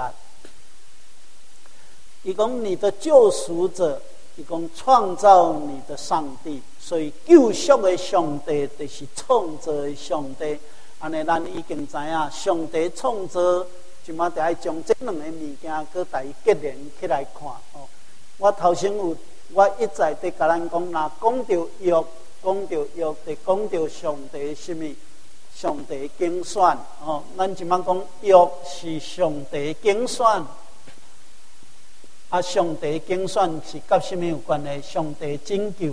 伊讲你的救赎者，伊讲创造你的上帝，所以救赎的上帝就是创造的上帝。安尼咱已经知影，上帝创造，即马得爱将这两个物件搁大结连起来看哦。我头先我一再在甲咱讲，若讲到约，就讲到上帝什么？上帝竞选哦。咱即摆讲约是上帝竞选，上帝竞选是甲什么有关系？上帝拯救。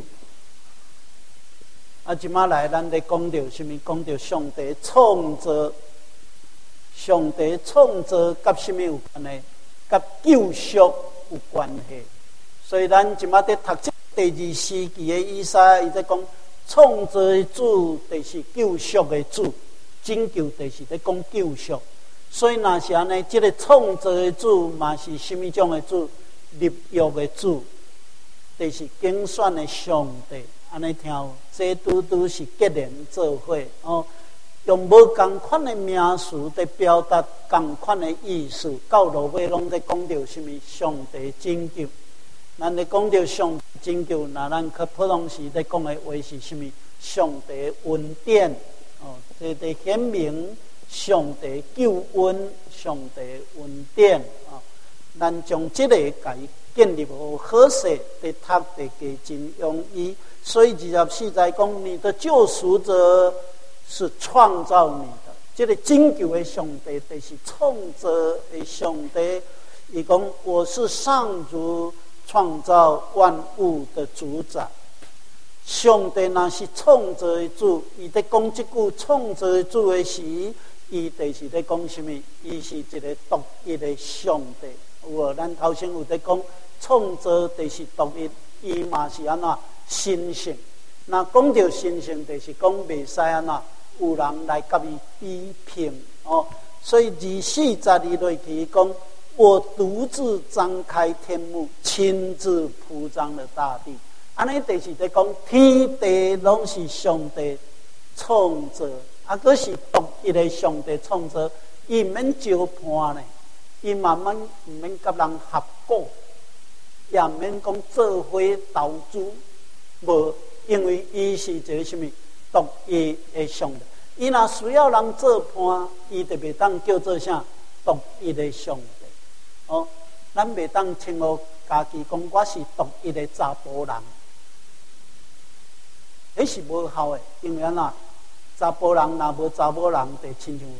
即摆来咱咧讲到什么？讲到上帝创造，上帝创造甲什么有关系？甲救赎有关系。所以咱即马在读这第24期的以赛，伊在讲创造的主就是救赎的主，拯救就是咧讲救赎。所以若是安尼，这个创造的主嘛是什么种的主？立约的主，就是竞选的上帝。安尼听有，这拄拄是结连做伙哦，用无同款的名词在表达同款的意思。到落尾拢在讲到什么？上帝拯救。咱咧讲到上帝拯救，那咱较普通时在讲的话是什么？上帝恩典哦，这在显明上帝救恩、上帝恩典啊。咱将这个给建立好势，在读的加真容易。所以24在讲，你的救赎者是创造你的，这个拯救的上帝就是创造的上帝。伊讲我是上主，创造万物的主宰。上帝若是创造的主，伊在讲这句创造的主的时，伊就是在讲什么？伊是一个独一的上帝。有无？咱头先有在讲创造就是独一，伊嘛是安怎神性？那讲到神性，就是讲袂使安怎有人来甲伊比拼哦。所以24落去讲，我独自张开天幕，亲自铺张了大地。安尼就是在讲天地拢是上帝创造，啊，佫是独一的上帝创造，伊毋免招判呢。伊慢慢毋免甲人合作，也毋免讲做伙投资，无，因为伊是一个什么独一的上帝。伊若需要人做伴，伊就袂当叫做啥独一的上帝。哦，咱袂当称呼家己讲我是独一的查甫人，迄是无效的。因为安怎查甫人若无查某人，就亲像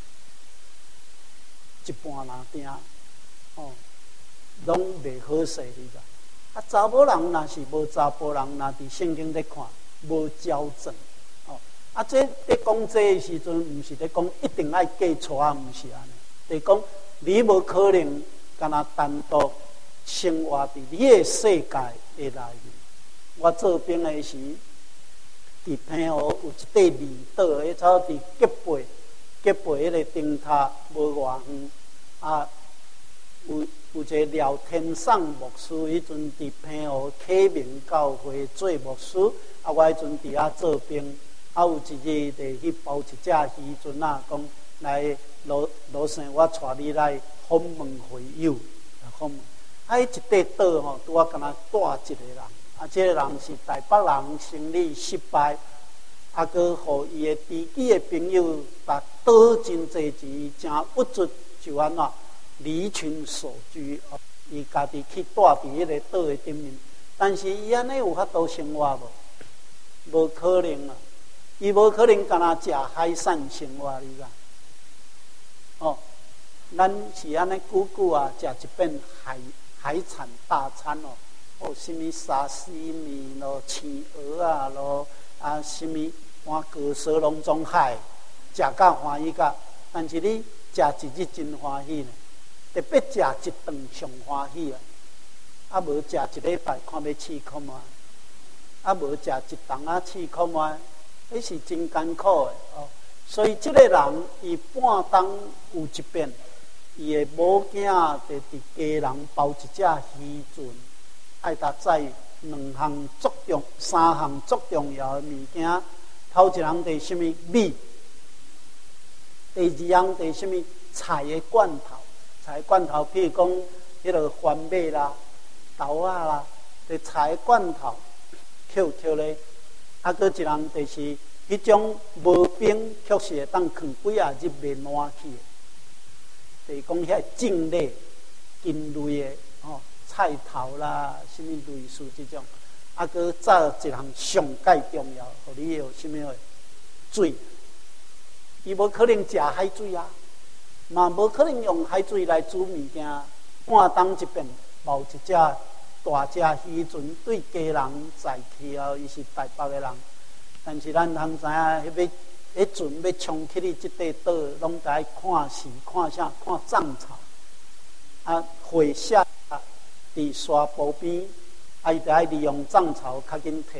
一般人定哦，拢袂好势，你知？啊，查某人若是无查甫人，若伫圣经咧看无矫正哦。啊，这咧讲这的时阵，毋是咧讲一定爱嫁娶啊，毋是安尼。就是讲你无可能干那单独生活伫你的世界的内面。我做兵的时，伫平湖有一块离岛，迄草伫吉背迄个灯塔无偌远。啊，有一个廖天上牧师，迄阵伫平湖启明教会做牧师，啊，我迄阵伫遐做兵，啊，有一日就去包一只鱼船啊，讲来罗生，我带你来访问会友，访问。啊，迄一块岛吼，拄啊，敢若带一个人，啊，这个人是台北人，生理失败，啊，佮互伊的知己的朋友，把倒真济钱，真郁卒。就安怎离群索居，伊家己去住伫迄个岛的顶面，但是伊安尼有法度生活无？无可能啊！伊无可能干那食海产生活，你知？哦，咱是安尼久久啊，食一遍海产大餐哦，哦，什么沙西米咯、青蚵啊咯，啊，什么换蛤蛇龙中海，食甲欢喜甲，但是你。食一日真欢喜呢，特别食一顿上欢喜啊！啊，无食一礼拜，看要试看嘛；啊，无食一顿啊，试看嘛，迄是真艰苦的哦。所以，这个人伊半冬有一遍，伊的某囝就伫家人包一只鱼船，爱搭载2项足重、3项足重要的物件。头一项就是什么米。第二样就是什么菜的罐头，譬如讲迄个番麦啦、豆啊啦，就菜的罐头，扣咧。啊，搁一样就是迄种无冰，确实会当放几啊日袂烂去的。就是讲遐种类、根类的哦，菜头啦，什么类似这种。啊，搁再一项上介重要，互你有什么水。伊无可能食海水啊，嘛无可能用海水来煮物件。半冬一遍，包一只大只渔船，对家人载去后，伊是台北的人。但是咱通知影，迄船要冲去你即块岛，拢得爱看时看啥？看涨潮。啊，会下伫沙坡边，啊，伊得爱利用涨潮较紧摕。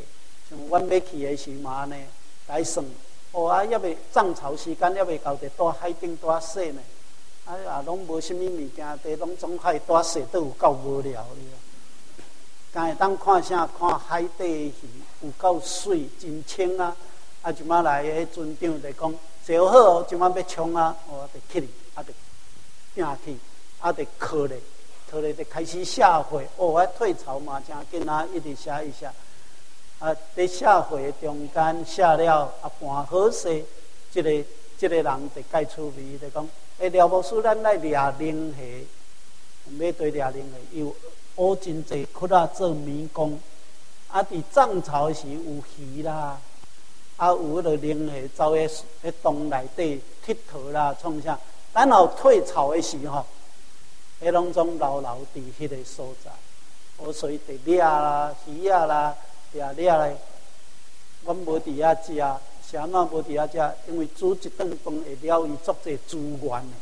像阮要去的时嘛呢，来算，还未涨潮时间，还未到，伫大海顶大洗呢。也拢无啥物物件，伫拢总海大洗都有够无聊哩。敢会当看啥？看海底的鱼，有够水，真清啊！即摆来迄船长就讲，坐好哦，即摆要冲啊，就起哩，就拼起，就靠咧，就开始下回。退潮嘛，真紧啊，一直下一下。伫下回中间下了盘好势，这个人就介趣味，就讲。廖牧师，咱来抓灵虾，要对抓灵虾，有学真济窟仔做迷宫。伫涨潮的时有鱼啦，有迄个灵虾走喺洞内底佚佗啦，创啥？咱后退潮的时吼，迄拢总留伫迄个所在。所以得抓啦、鱼啊啦、抓咧，阮无伫遐食。是安怎无伫遐食？因为煮一顿饭会了伊足侪资源的，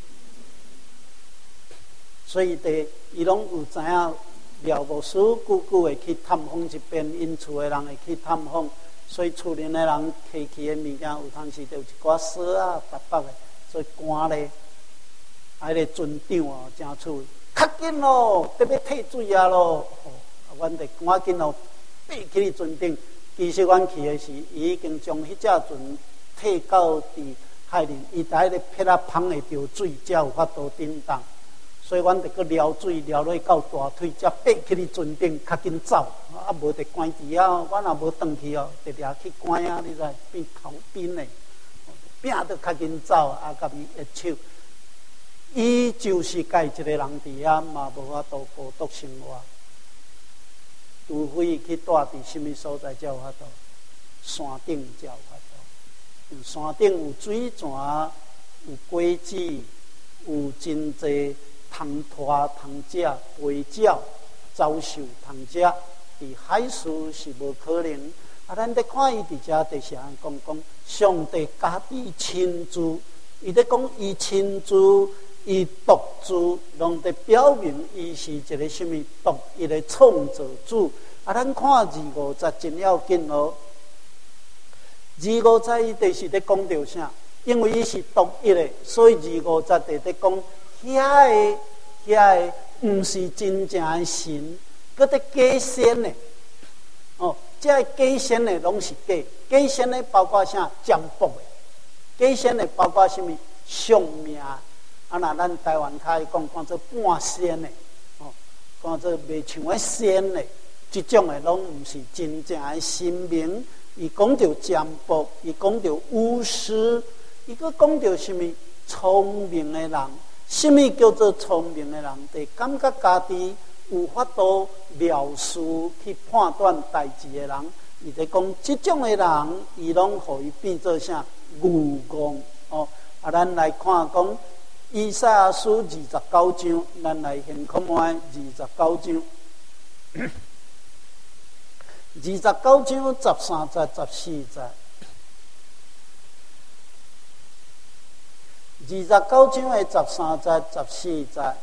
所以伊拢有知影。廖牧师久会去探访一遍，因厝的人会去探访，所以厝里的人摕去的物件，有当时就有一寡丝啊、白白的，所以赶咧。迄个船长真趣味，较紧咯，得要退水啊咯。阮得赶紧咯，爬起船顶。其实阮去的时，伊已经将迄只船退到伫海里，伊在迄个撇仔捧会着水，才有法度振动。所以阮得去撩水，撩落到大腿，才爬起船顶，较紧走。无得关伫遐，阮也无转去哦，得掠去关啊！你知变头边的，拼得较紧走，甲伊一手。伊就是家一个人伫遐，嘛无法度孤独生活。除非去住伫什么所在，才有法度；山顶才有法度。山顶有水泉，有果子，有真济通拖、通食、飞鸟、走兽通食。伫海事是无可能。咱咧看伊伫遮，就是安讲，上帝家己亲自，伊咧讲伊亲自。伊独自，拢在表明伊是一个什么独一的创造主。咱看250真要紧哦。250伊就是咧讲着啥？因为伊是独一的，所以250就咧讲遐个，毋是真正的神，搁在假仙的。这假仙的拢是假，假仙的包括啥？占卜的，假仙的包括什么？相命。那咱台湾较讲做半仙的，讲做袂像个仙的，这种的拢毋是真正的神明。伊讲到占卜，伊讲到巫师，伊佫讲到什么聪明的人？什么叫做聪明的人？就感觉家己有法度描述去判断代志的人，伊就讲这种的人，伊拢互伊变做啥？愚公咱来看讲。以赛亚书29章，咱来先看看29章。29章13节、14节。29章的13节、14节，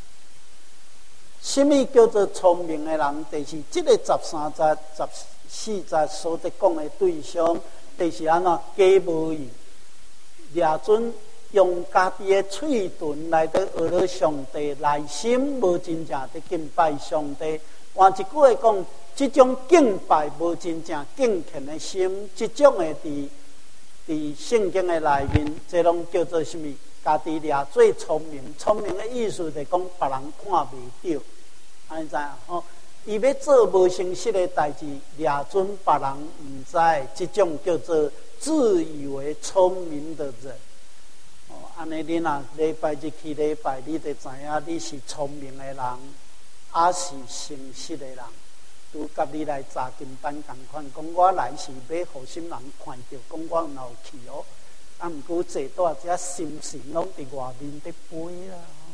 什么叫做聪明的人？就是这个13节、14节所在讲的对象，就是安怎假无义，掠准。用家己的嘴唇来得学了上帝，内心无真正的敬拜上帝。换一句话讲，这种敬拜无真正敬虔的心，这种的伫圣经的内面，这拢叫做什么？家己掠最聪明。聪明的意思就是讲别人看袂到，安尼知影？伊要做无诚实的代志，掠准别人唔知，这种叫做自以为聪明的人。安尼你若礼拜日去礼拜，你就知影你是聪明的人，也是诚实的人。拄甲你来查经班同款，讲我来是要互什人看到，讲我有去哦。毋过坐在遮心神拢伫外面伫飞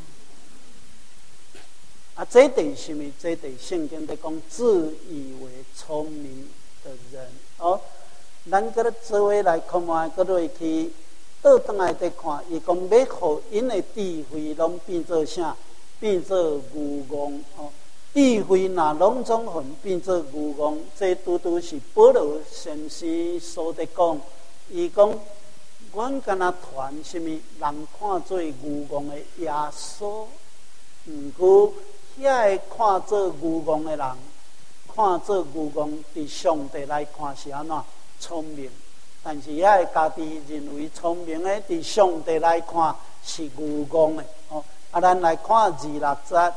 啦。这对什么？这对圣经在讲自以为聪明的人咱搁咧做伙来看卖，搁落去。倒转来再看，伊讲要互因的智慧拢变做啥？变做愚妄智慧若拢总混变做愚妄，这拄拄是保罗先生所得讲。伊讲，阮敢若传什么人看做愚妄的耶稣，毋过遐个看做愚妄的人，看做愚妄，伫上帝来看是安怎聪明，但是遐个家己认为聪明的，伫上帝来看是愚妄的。哦，咱来看26节。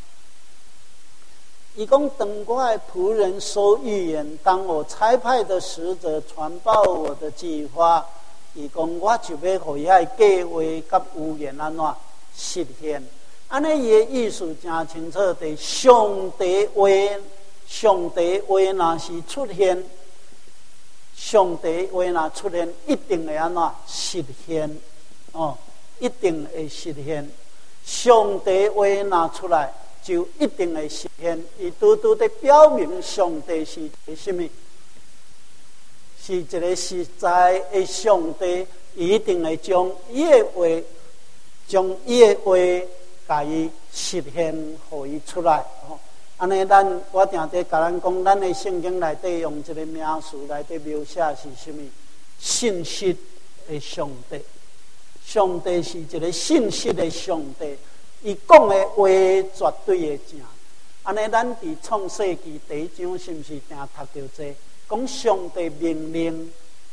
伊讲，等我的仆人说预言，当我差派的使者传报我的计划。伊讲，我就要互伊个计划甲预言安怎实现。安尼伊的意思真清楚，伫上帝话，上帝话若是出现，上帝话若出现，一定会安怎实现？哦，一定会实现。上帝话若出来，就一定会实现。伊拄拄在表明上帝是一个什么？是一个实在的上帝，伊一定会将伊的话，将伊的话，甲伊实现，互伊出来。安尼，我定在甲咱讲，咱的圣经内底用一个名词来底描写是什么？信实的上帝。上帝是一个信实的上帝。伊讲的话绝对会正，安尼咱伫创世纪第1章是毋是定读到这？讲上帝命令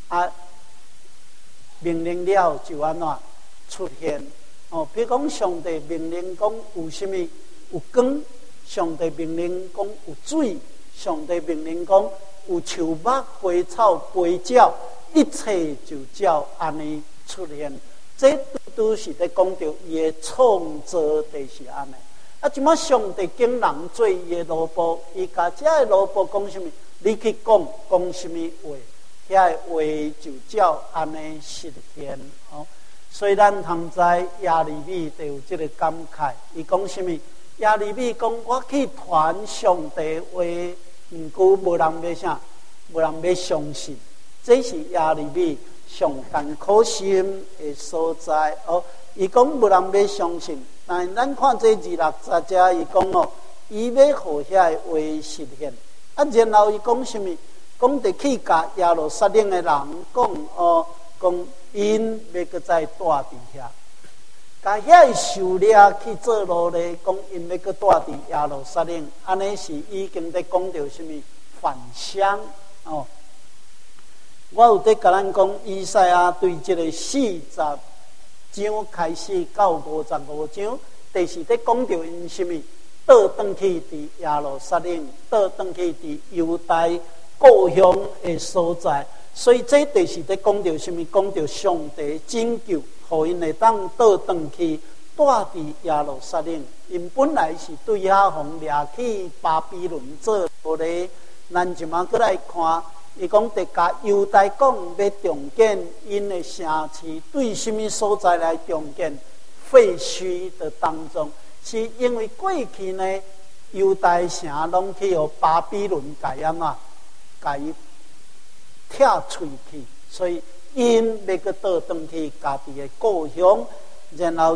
命令了就安怎出现？哦，比如讲上帝命令讲有什么有光，上帝命令讲有水，上帝命令讲有树木、花草、飞鸟，一切就照安尼出现。这都是在讲到伊的创造就是安尼。啊，即马上帝竟人做伊的萝卜，伊甲遮个萝卜讲什么？你去讲什么话？遐个话就照安尼实现。哦，所以咱通知亚利米就有这个感慨。伊讲什么？亚利米讲我去传上帝话，毋过无人要啥，无人要相信。这是亚利米上艰苦心的所在。哦，伊讲无人要相信，但是咱看这26节，伊讲哦，伊要互遐个话实现。啊，然后伊讲什么？讲得去甲耶路撒冷的人讲哦，讲因要搁再住伫遐，甲遐个受掠去做奴隶，讲因要搁住伫耶路撒冷，安尼是已经在讲到什么返乡哦。我有在甲咱讲，以赛亚对这个40章开始到55章，就是在讲到因什么倒转去伫耶路撒冷，倒转去伫犹大故乡的所在。所以这就是在讲到什么？讲到上帝拯救，互因会当倒转去住伫耶路撒冷。因本来是对亚红掠去巴比伦做奴隶，咱即马过来看。伊讲得甲犹大讲要重建因的城市，对什么所在来重建？废墟的当中，是因为过去呢，犹大城拢去互巴比伦甲伊拆碎去，所以因要个倒转去家己的故乡。然后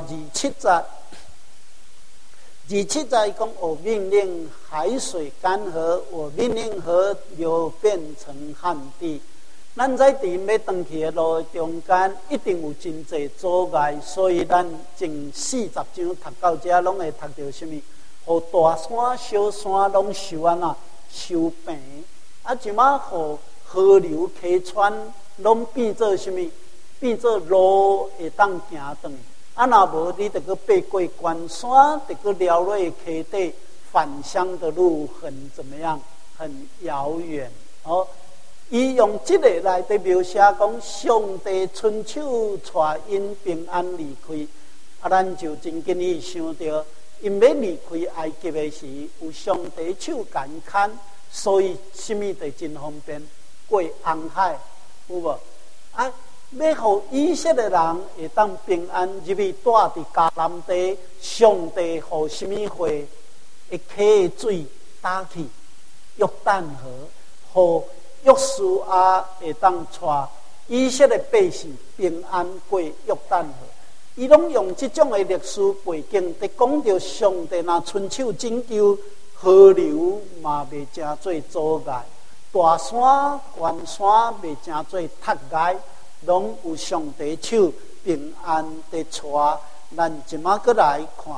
27节讲，我命令海水干涸，我命令河流变成旱地。咱在伫要转去的路中间，一定有真侪阻碍，所以咱前40章读到这，拢会读到什么？互大山、小山拢受安怎受病？啊，即马互河流溪川拢变做什么？变做路会当行转。啊，若无你得个爬过关山，得个了落溪底，返乡的路很怎么样？很遥远哦。伊用这个来对描写讲，上帝伸手带因平安离开。啊，咱就真紧去想到，因要离开埃及的时，有上帝手感看，所以什么就真方便，过红海有无？啊。要互以色列人会当平安入去住伫迦南地，上帝互什么话？会溪的水打去约旦河，互约书亚会当带以色列百姓平安过约旦河。伊拢用这种的历史背景，在讲到上帝若伸手拯救， 河流嘛袂成做阻碍，大山悬山袂成做窒碍，拢有上帝手平安地带。咱即马过来看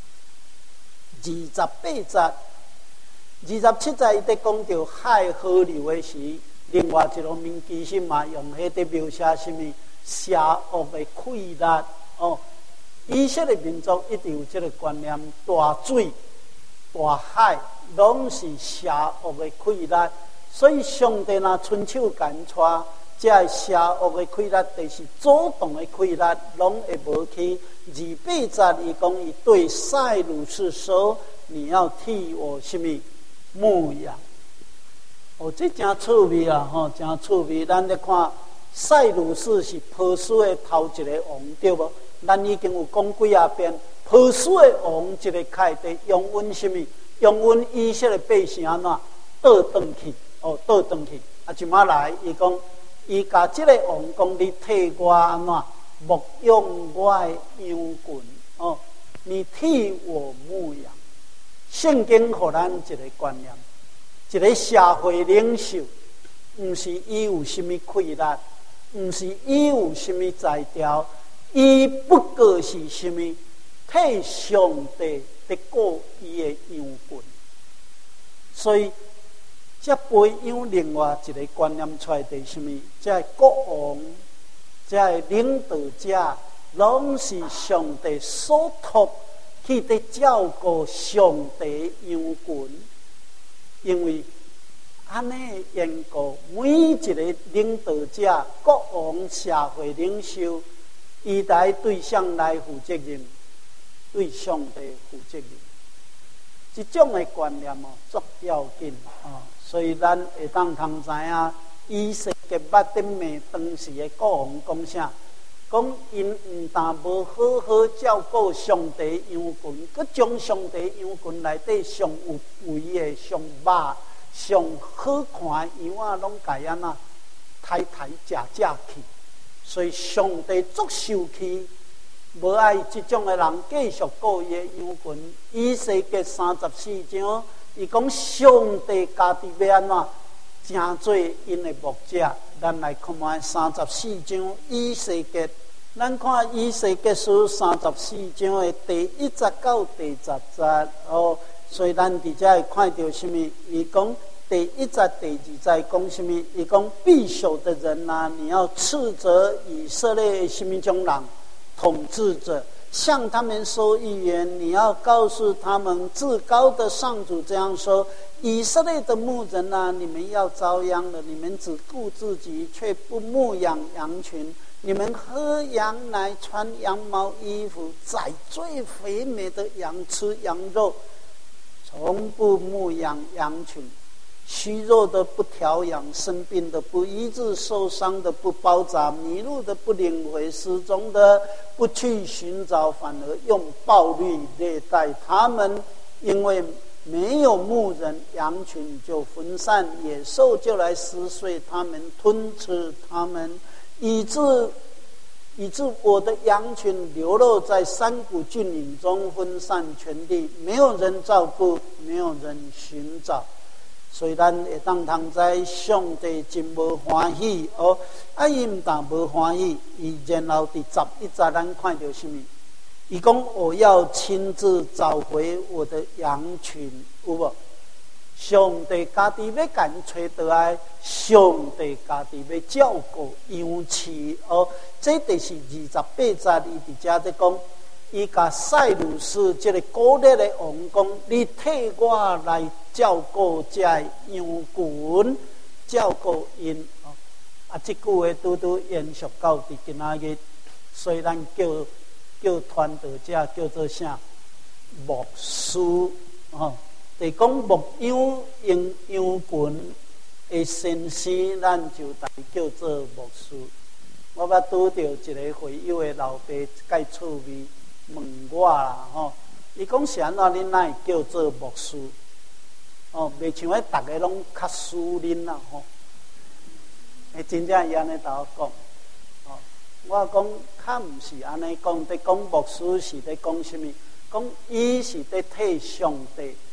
28节、27节，伊在讲到海河流的时，另外一方面其实嘛用迄在描写什么邪恶的溃烂哦。以色列民族一直有这个观念，大水、大海拢是邪恶的溃烂，所以上帝若伸手干带，这邪恶的溃烂，就是主动的溃烂，拢会无去。28节伊讲，伊对塞鲁士说：“你要替我什么牧养？”哦，这真趣味啊！吼，真趣味。咱咧看塞鲁士是波斯的头一个王，对无？咱已经有讲几啊遍，波斯的王一个开地用阮什么？用阮以色列百姓安怎倒转去？哦，倒转去。啊，即马来伊讲，伊甲即个王讲：“你替我安怎牧养我的羊群？哦，你替我牧养。”圣经互咱一个观念，一个社会领袖，毋是伊有什么溃烂，毋是伊有什么才调。伊不过是什么？替上帝在顾伊的羊群，所以这培养另外一个观念出来的什么？这国王、这领导者，拢是上帝所托去在照顾上帝羊群，因为安尼缘故，每一个领导者、国王、社会领袖。伊来对上来负责任，对上帝负责任，这种的观念哦，足要紧哦。所以咱会当通知影，以色列捌顶暝当时的国王讲啥？讲因毋但无好好照顾上帝羊群，佮将上帝羊群内底上有位的、上肉、上好看的羊啊，拢家安那抬食去。所以上帝足受气，无爱即种的人继续顾伊的羊群。以西结34章，伊讲上帝家己要安怎正做因的牧者。咱来看卖34章以西结，咱看以西结书34章的第1节到第10节哦。所以咱伫遮会看到什么？伊讲。第1节、第2节讲什么？伊讲必守的人啊，你要斥责以色列什么种人统治者，向他们说预言。你要告诉他们，至高的上主这样说：以色列的牧人啊，你们要遭殃了！你们只顾自己，却不牧养羊群。你们喝羊奶，穿羊毛衣服，宰最肥美的羊，吃羊肉，从不牧养羊群。虚弱的不调养，生病的不医治，受伤的不包扎，迷路的不领回，失踪的不去寻找，反而用暴力虐待他们。因为没有牧人，羊群就分散，野兽就来撕碎他们，吞吃他们，以致我的羊群流落在山谷峻岭中，分散全地，没有人照顾，没有人寻找。所以咱会当通知上帝真无欢喜哦，啊伊毋但无欢喜，伊然后第11节咱看到什么？伊讲我要亲自找回我的羊群，有无？上帝家己要甲因找倒来，上帝家己要照顾羊群哦。这就是28节，伊伫遮在讲。伊甲塞鲁士这个古列的王讲：“你替我来照顾这羊群，照顾因。”啊，这句话拄拄延续到伫今仔日，所以咱叫传道者叫做啥？牧师哦，就讲牧羊群的先生，咱就叫做牧师。我捌拄着一个会友的老爸，介趣味。问我啦吼，伊讲是安怎恁哪会叫做牧师？哦，袂像迄逐个拢较私人啦吼。真正伊安尼甲我讲，哦，我讲较毋是安尼讲，伫讲牧师是伫讲什么？讲伊是伫替上帝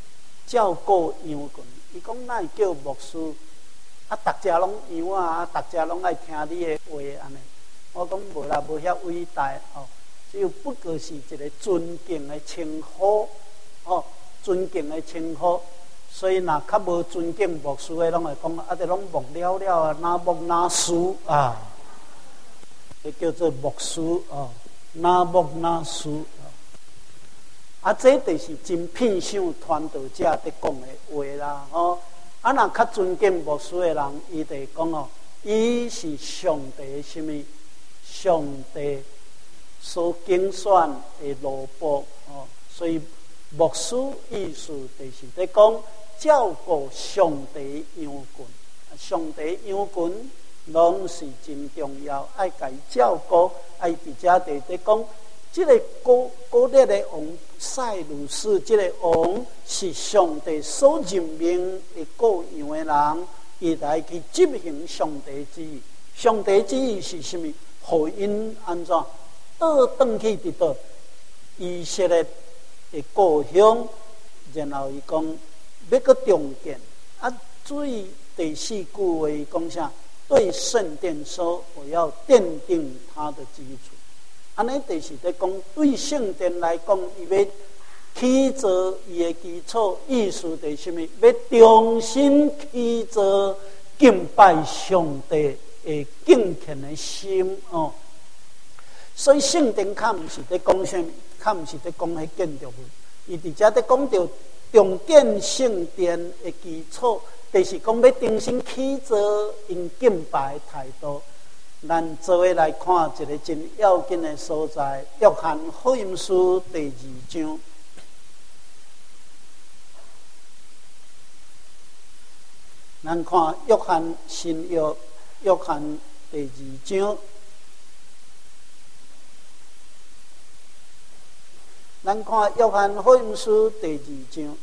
照顾羊群。伊讲哪会叫牧师？啊，大家拢羊啊，大家拢爱听你的话安尼。我讲无啦，无遐伟大哦，只有不过是一个尊敬的称呼哦，尊敬的称呼。所以若较无尊敬牧师的，拢会讲啊，这拢牧了了啊，哪牧哪师啊，这叫做牧师哦，哪牧哪师啊，这就是真品相传道者在讲的话啦哦。啊，若较尊敬牧师的人，伊就讲哦，伊是上帝什么？上帝所拣选的奴仆哦，所以牧师意思就是在讲照顾上帝羊群，上帝羊群拢是真重要，爱甲伊照顾，爱伫遮在讲，这个古列的王塞鲁士，这个王是上帝所任命的各样的人，伊来去执行上帝旨意。上帝旨意是什么？互因安怎倒转去伫倒以色列的故乡，然后伊讲要个重建啊。注意第四句话讲啥？对圣殿说，我要奠定它的基础。安尼就是在讲对圣殿来讲，伊要起造伊的基础，意思就是什么？要重新起造敬拜上帝的敬虔的心哦。所以圣殿较毋是在讲什么，较毋是在讲迄建筑物，伊伫遮在讲到重建圣殿的基础，就是讲要重新起造因敬拜的态度。咱做伙来看一个真要紧的所在，约翰福音书第2章。咱看约翰新约，约翰第2章。咱看约翰福音书第2章，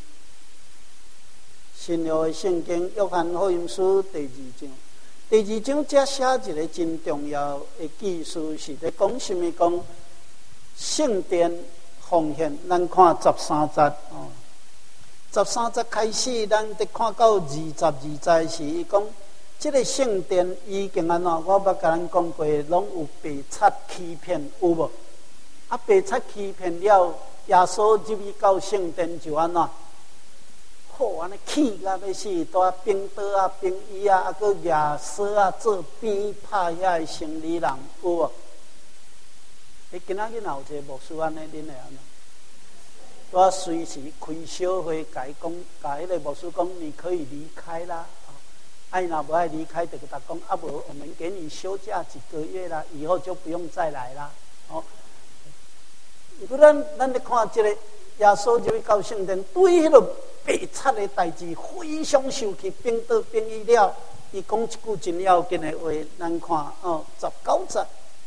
新约的圣经，约翰福音书第2章。第2章则写一个真重要的记事，是在讲什么？讲圣殿奉献。咱看13节哦，13节开始，咱得看到20时，伊讲这个圣殿已经安怎？我捌甲咱讲过，拢有白贼欺骗，有无？啊，白贼欺骗了，耶稣入去到圣殿就安怎？好安尼气甲要死，带冰刀啊、冰衣啊，啊个牙刷啊做鞭拍遐个生理人有无？你今仔日有一个牧师安尼，恁会安怎？我随时开小会，甲伊讲，甲迄个牧师讲，你可以离开啦。啊，伊若无爱离开，就甲他讲，啊无，我们给你休假几个月啦，以后就不用再来啦。哦，如果咱咧看这个耶稣入去到圣殿，对迄个白贼的代志非常受气，冰刀冰衣了。伊讲一句真要紧的话，咱看哦，19节。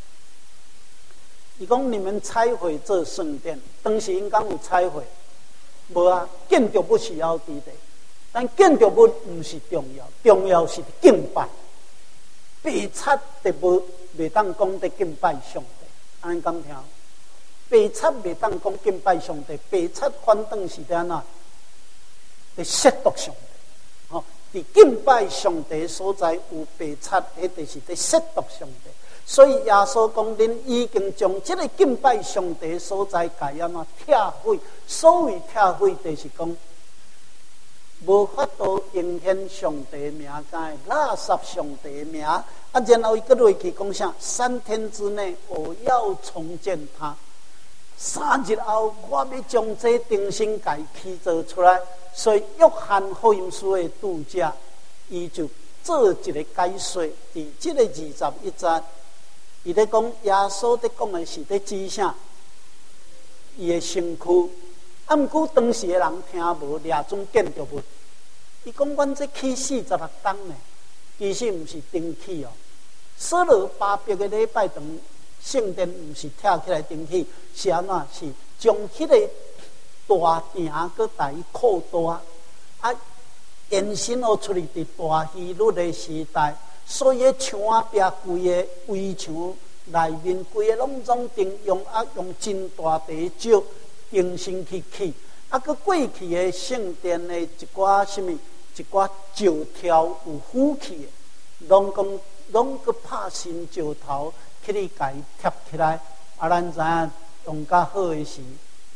伊讲你们拆毁这圣殿，当时应该有拆毁，无啊？建筑物是要伫的，但建筑物毋是重要，重要是敬拜。白贼就袂当讲得敬拜上帝，安尼讲听。白贼袂当讲敬拜上帝，白贼反倒是安怎？在亵渎上帝。哦，伫敬拜上帝所在有白贼，迄就是在亵渎上帝。所以耶稣讲，恁已经将这个敬拜上帝所在改安怎拆毁。所谓拆毁，就是讲无法度应验上帝的名，该垃圾上帝的名。啊，然后伊搁落去讲啥？3天之内，我要重建它。3日后，我要将这重新改起造出来。所以约翰福音书的读者，伊就做一个解说，伫这个21节。伊咧讲耶稣咧讲的是咧指啥？伊的身躯。啊，毋过当时的人听无掠种建筑物。伊讲阮这起46栋呢，其实毋是顶起哦。所罗巴伯的礼拜堂圣殿毋是拆起来顶起，是安怎？是将迄个大埕搁大扩大，啊，延伸而出去伫大希律的时代。所以墙壁规个围墙内面规个拢总定用真大地石钉身去起， 啊，佮过去的圣殿的一寡什么，一寡石条有腐气的，拢佮拍新石头去你甲伊贴起来。啊，咱知影用较好的时，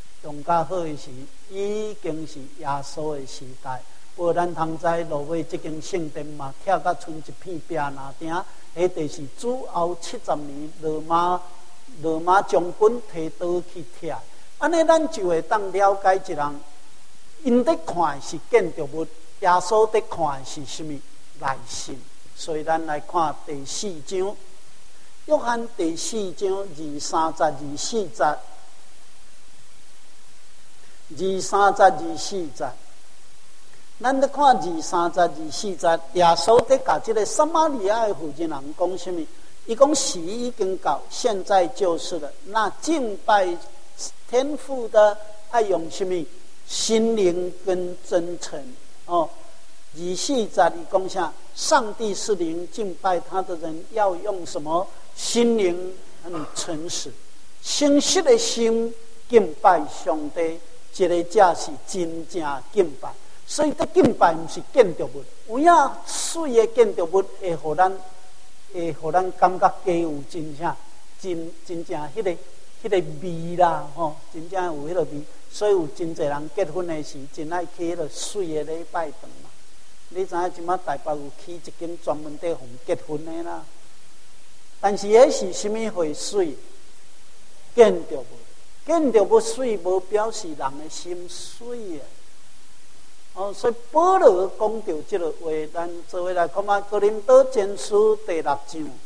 已经是耶稣的时代。无咱通知落尾这间圣殿嘛，拆甲剩一片壁那顶，迄就是主后70年罗马将军提刀去拆。安尼咱就会当了解一人，因在看的是建筑物，耶稣在看的是什么内心。所以咱来看第4章，约翰第4章23节、24节、23节、24节。咱在看23节、24节，耶稣在甲这个撒玛利亚的妇人人讲什么？伊讲时已经到，现在就是了。那敬拜天父的爱用什么？心灵跟真诚哦。24节伊讲啥？上帝是灵，敬拜他的人要用什么？心灵很诚实，诚实的心敬拜上帝，这个才是真正敬拜。所以，这敬拜不是建筑物，有影水的建筑物会互咱感觉加有真正迄个味啦，吼，真正有迄个味。所以有真侪人结婚的时，真爱去迄个水的礼拜堂嘛。你知影即马台北有起一间专门伫互结婚的啦。但是迄是什么回水？建筑物，建筑物水无表示人的心水的。哦，所以保罗讲到这个话，咱做伙来看嘛，《哥林多前书》第6章，《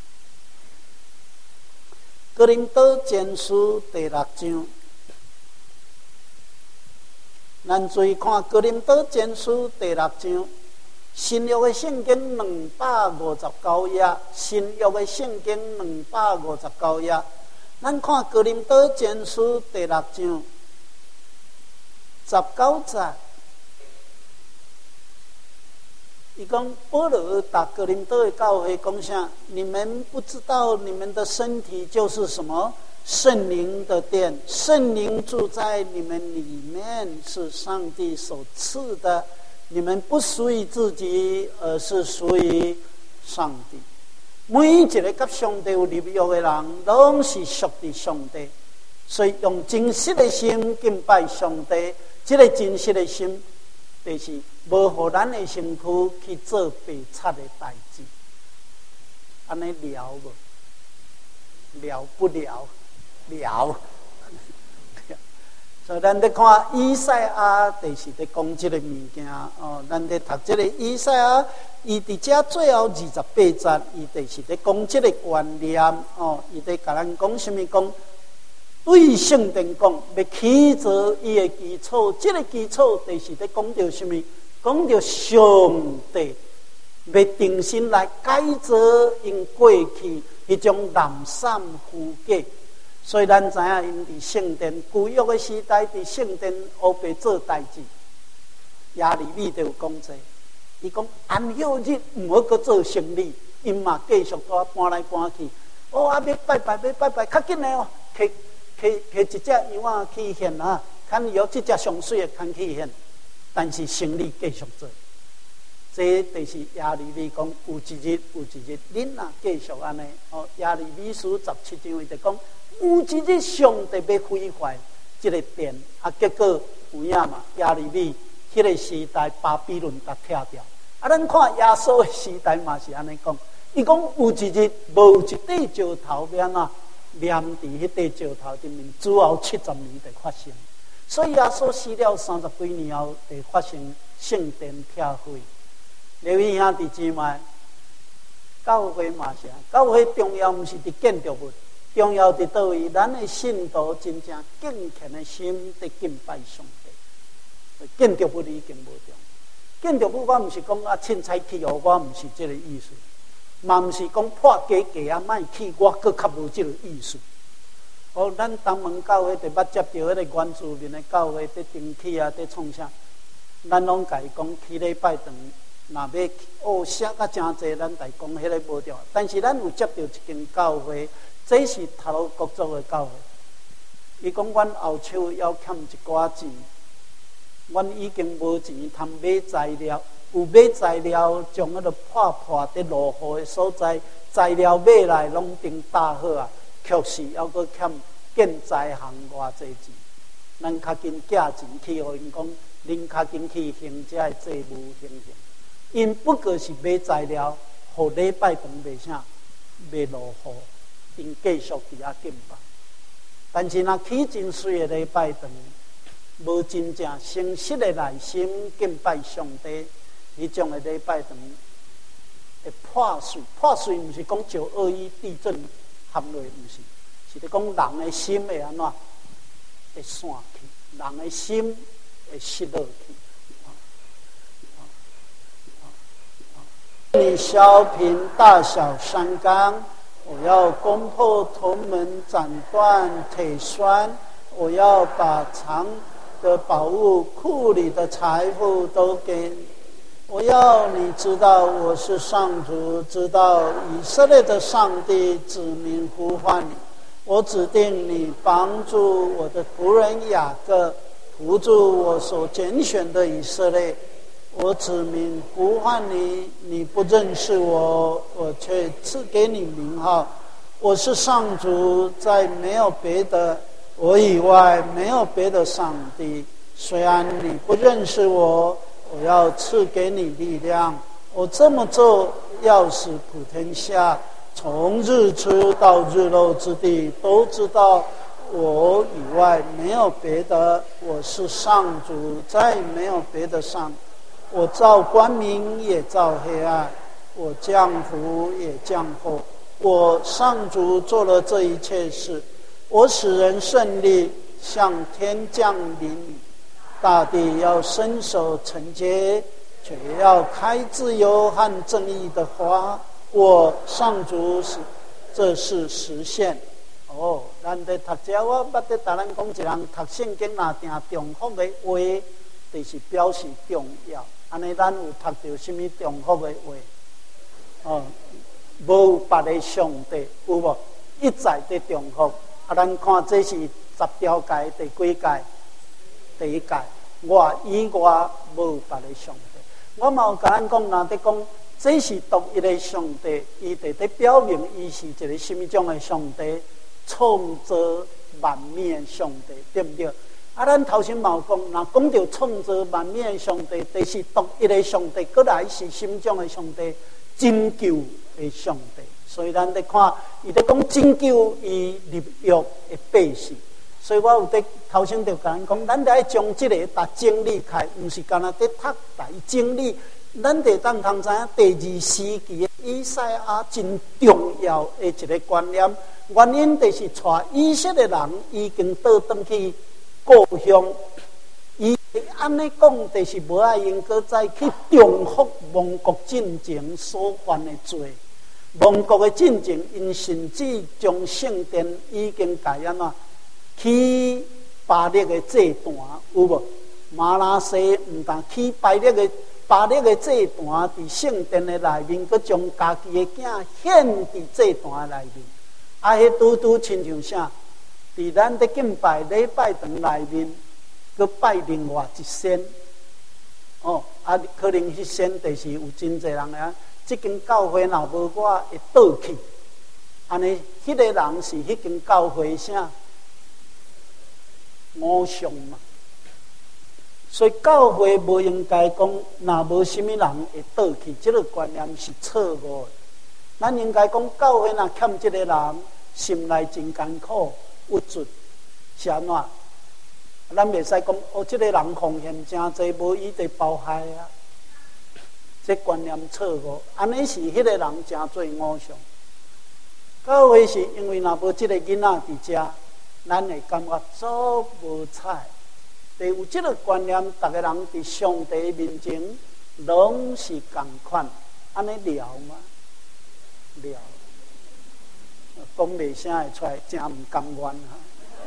哥林多前书》第6章，咱注意看《哥林多前书》第6章，新约的圣经259页，新约的圣经259页，咱看《哥林多前书》第6章19节。伊讲保罗打哥林多的教会讲啥？你们不知道你们的身体就是什么？圣灵的殿，圣灵住在你们里面，是上帝所赐的。你们不属于自己，而是属于上帝。每一个跟上帝有立约的人，拢是属于上帝。所以用真实的心敬拜上帝，这个真实的心。就是无互咱的身躯去做白贼的代志，安尼了无？了不了？了。所以咱在看以赛亚，就是在讲这个物件哦。咱在读这个以赛亚，伊伫遮最后28节，伊就是在讲这个观念哦。伊在甲咱讲什么？讲对圣殿讲，要起造伊的基础，这个基础就是在讲到什么？讲到上帝要定心来改造因过去迄种懒散腐败。所以咱知影，因伫圣殿旧约的时代，伫圣殿黑白做代志，亚利米就有讲这。伊讲安休日唔好搁做生理，因嘛继续在搬来搬去。哦，啊要拜拜，较紧的哦，摕一只羊仔去献啊，看有这只上水的看去献，但是生理继续做。这就是亚利米讲有一日，恁若继续安尼哦。亚利米书17章伊就讲，有一日上帝要毁坏这个殿啊，结果有影嘛？亚利米迄个时代巴比伦甲拆掉。啊，咱看耶稣的时代嘛是安尼讲，伊讲有一日无一块石头要安怎？念伫迄块石头顶面，主后70年就发生。所以耶稣死了30几年后，就发生圣殿拆毁。各位兄弟姊妹，教会嘛是，教会重要毋是伫建筑物，重要伫倒位？咱的信徒真正敬虔的心伫敬拜上帝。建筑物已经无重要。建筑物我毋是讲啊凊彩去哦，我毋是这个意思。嘛毋是讲破家啊，莫去，我佫较无这个意思。哦，咱东门教会就捌接到迄个原住民的教会在登记啊，在创啥？咱拢家己讲去礼拜堂，若要哦写甲真济，咱家讲迄个无着。但是咱有接到一间教会，这是头路国族的教会。伊讲阮后手要欠一寡钱， 阮已经无钱通买材料，有买材料，将迄个破伫落雨的所在，材料买来拢顶搭好啊，确实还阁欠建材行偌济钱。咱较紧寄钱去，互因讲，恁较紧去行这的债务行。因不过是买材料，互礼拜堂卖啥，卖落雨，因继续伫遐敬拜。但是若去真水的礼拜堂，无真正诚实的内心敬拜上帝，迄种的礼拜堂会破碎。破碎毋是讲921地震陷落，毋是，是咧讲人的心会安怎会散去，人的心会失落去。你削平大小山冈，我要攻破铜门，斩断腿栓。我要把藏的宝物、库里的财富都给你。我要你知道我是上主，知道以色列的上帝指名呼唤你。我指定你帮助我的仆人雅各，扶助我所拣选的以色列。我指名呼唤你，你不认识我，我却赐给你名号。我是上主，在没有别的，我以外没有别的上帝。虽然你不认识我，我要赐给你力量。我这么做，要使普天下从日出到日落之地都知道我以外没有别的。我是上主，再没有别的上。我造光明也造黑暗，我降福也降祸。我上主做了这一切事，我使人胜利，像天降淋雨。大地要伸手承接，却要开自由和正义的花。我上主是，这是实现。咱在读这，我捌在台咱讲一人读圣经若定重复的话，就是表示重要。安尼，咱有读到什么重复的话？无别的上帝有无？一再的重复。咱看这是10条诫第几诫？第一诫。我以外无别的上帝。我嘛有甲咱讲，若伫讲这是独一的上帝，伊伫咧表明伊是一个什么种的上帝？创造万面的上帝，对不对？咱头先嘛有讲，若讲到创造万面的上帝，就是独一的上帝，过来是什么种的上帝？拯救的上帝。所以咱咧看，伊咧讲拯救伊立约的百姓。所以我有伫头先就甲咱讲，咱得将这个把真理开，毋是干那伫读大真理。咱得当通知影第2世纪的以赛亚真重要的一个观念，原因就是带以色列人已经倒转去故乡，伊安尼讲，就是无爱应该再去重复亡国进前所犯的罪。亡国的进前，因甚至将圣殿已经改安怎起巴力的祭坛，有无？马拉西唔但起巴力的祭坛伫圣殿的内面，佮将家己的囝献伫祭坛的内面。迄拄拄亲像啥？伫咱伫敬拜礼拜堂内面，佮拜另外一仙。可能迄仙就是有真侪人啊。即间教会若无我会倒去，安尼迄个人是迄间教会啥偶像嘛？所以教会无应该讲，若无什么人会倒去，这个观念是错误的。咱应该讲，教会若欠这个人，心内真艰苦、无助，是安怎？咱袂使讲，这个人奉献真侪，无伊得包害啊。这观念错误，安尼是迄个人真做偶像。教会是因为若无这个囡仔伫遮，咱会感觉足无彩。得有这个观念，逐个人伫上帝面前拢是共款，安尼了吗？了，讲袂啥会出来，真唔甘愿哈。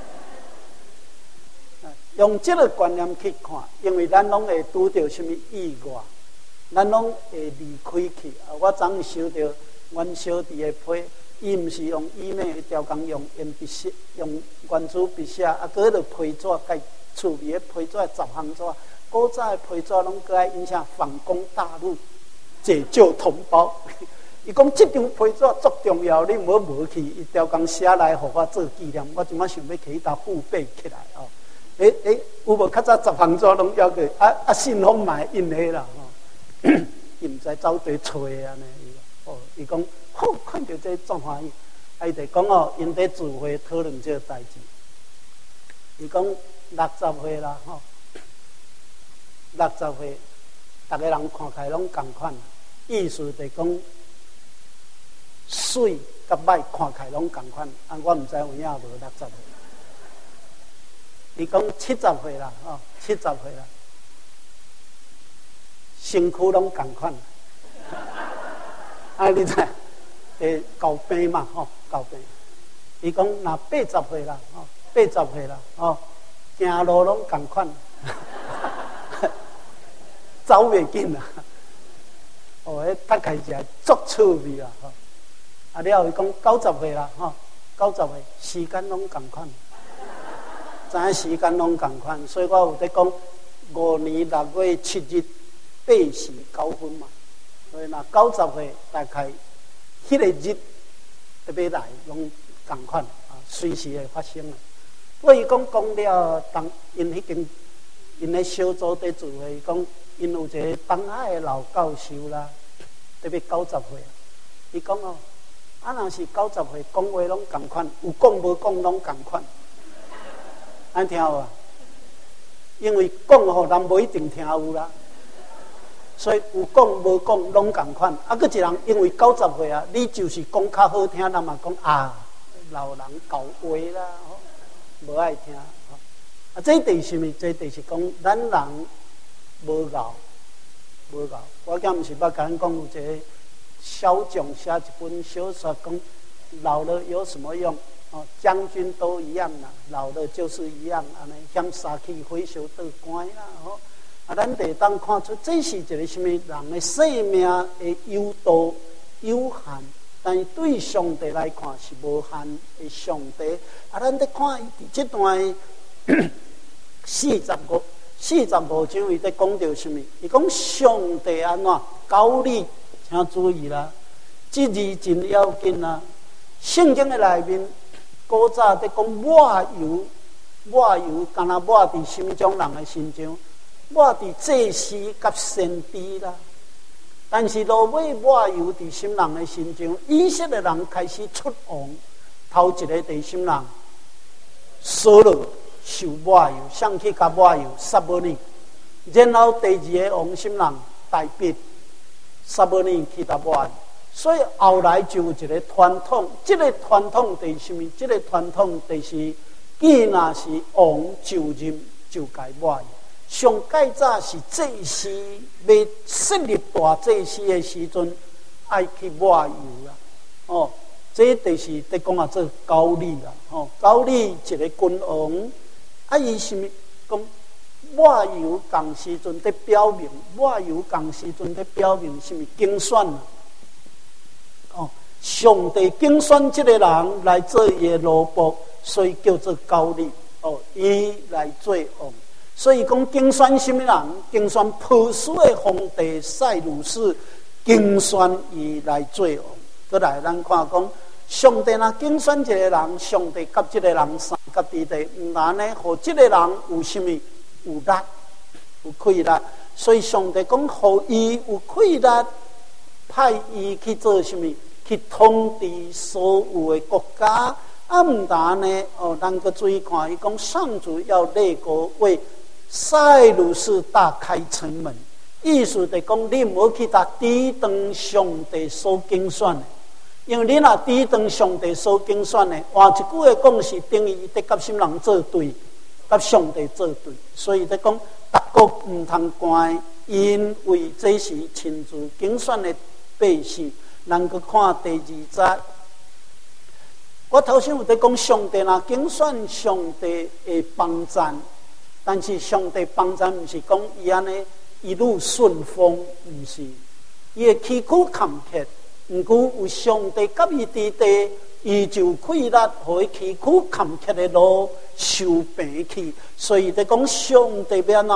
用这个观念去看，因为咱拢会拄到什么意外，咱拢会离开去。我昨日收到阮小弟的批，伊毋是用email，条工用鉛笔写，用圆珠笔写，佮迄个批纸，甲厝边的批纸10行纸， 古早的批纸拢搁爱印啥反攻大陆，解救同胞。伊讲这张批纸足重要，你无去，一条工写来互我做纪念。我即马想要摕伊搭复背起来哦。有无较早10行纸拢要个信封买印的啦吼，伊毋知走地找的安尼。哦，伊讲好看到这足欢喜，伊就讲哦，因在聚会讨论这个代志。伊讲60岁啦吼，60岁，逐个人看起来拢同款，意思就讲水甲歹看起来拢同款。我毋知有影无60岁。伊讲70岁啦，吼，70岁啦，身躯拢同款。你知，交病嘛，吼，交病。伊讲若80岁啦，吼，80岁啦，吼，行路拢同款，走袂紧啦。哦，迄搭开起来足趣味啦，吼。了后伊讲90岁啦，吼，90岁时间拢同款。知影时间拢同款，所以我有在讲5年6月7日8时9分嘛。所以若90岁，大概迄个日特别来拢同款啊，随时会发生的。我伊讲了，因迄间因咧小组在聚会，伊讲因有一个东海的老教授啦，特别90岁啊。伊讲哦，若是90岁，讲话拢同款，有讲无讲拢同款。安听有啊？因为讲吼人无一定听有啦，所以有讲无讲拢同款。佫一人因为90岁啊，你就是讲较好听，人嘛讲老人教话啦，吼，无爱听。这第什么？这第是讲咱人无熬。我今毋是捌甲咱讲有一个小将写一本小说，讲老了有什么用？哦，将军都一样啦，老了就是一样，安尼向杀气回首倒关啦，吼。咱得当看出这是一个什么人的生命的有度有限，但是对上帝来看是无限的上帝。咱得看伊这段45章，伊在讲到什么？伊讲上帝安怎教你，请注意啦，这字真要紧啦。圣经的内面。古早在讲抹油，敢若抹伫什么种人的身上？抹伫祭司甲先知啦。但是落尾抹油伫什么人的身上？以色列人开始出王，头一个第什么人？扫罗受抹油，上去甲抹油撒母耳。然后第二个王什么人？大卫，撒母耳去甲抹油。所以后来就有一个传统，这个传统就是什么？这个传统就是，既若是王就任就该抹油。上盖早是祭司要设立大祭司的时阵，爱去抹油啦。哦，这就是在讲这高丽啦。哦，高丽一个君王，伊什么讲抹油同时阵在表明，抹油同时阵在表明什么竞选啊？哦，上帝竞选这个人来做伊的奴仆，所以叫做高利。哦，伊来做王，所以讲竞选什么人？竞选波斯的皇帝塞鲁士，竞选伊来做王。再来，咱看讲，上帝若竞选一个人，上帝甲这个人三甲地地，唔然呢，互这个人有什么？有力，有气力。所以上帝讲，互伊有气力。派伊去做什么？去统治所有的国家。唔但呢？哦，咱个注意看，伊讲上主要列国为塞鲁士大开城门，意思就讲你唔好去打抵挡上帝所竞选的，因为你若抵挡上帝所竞选的，换一句话讲是等于得甲什么人作对，甲上帝作对，所以在讲逐国唔通关，因为这是亲自竞选的。百姓，咱去看第2节。我头先有在讲上帝若竞选上帝的帮赞，但是上帝帮赞不是讲伊安尼一路顺风，不是，伊会崎岖坎坷，不过有上帝甲伊伫地，伊就气力，互伊崎岖坎坷的路受平去。所以在讲上帝要安怎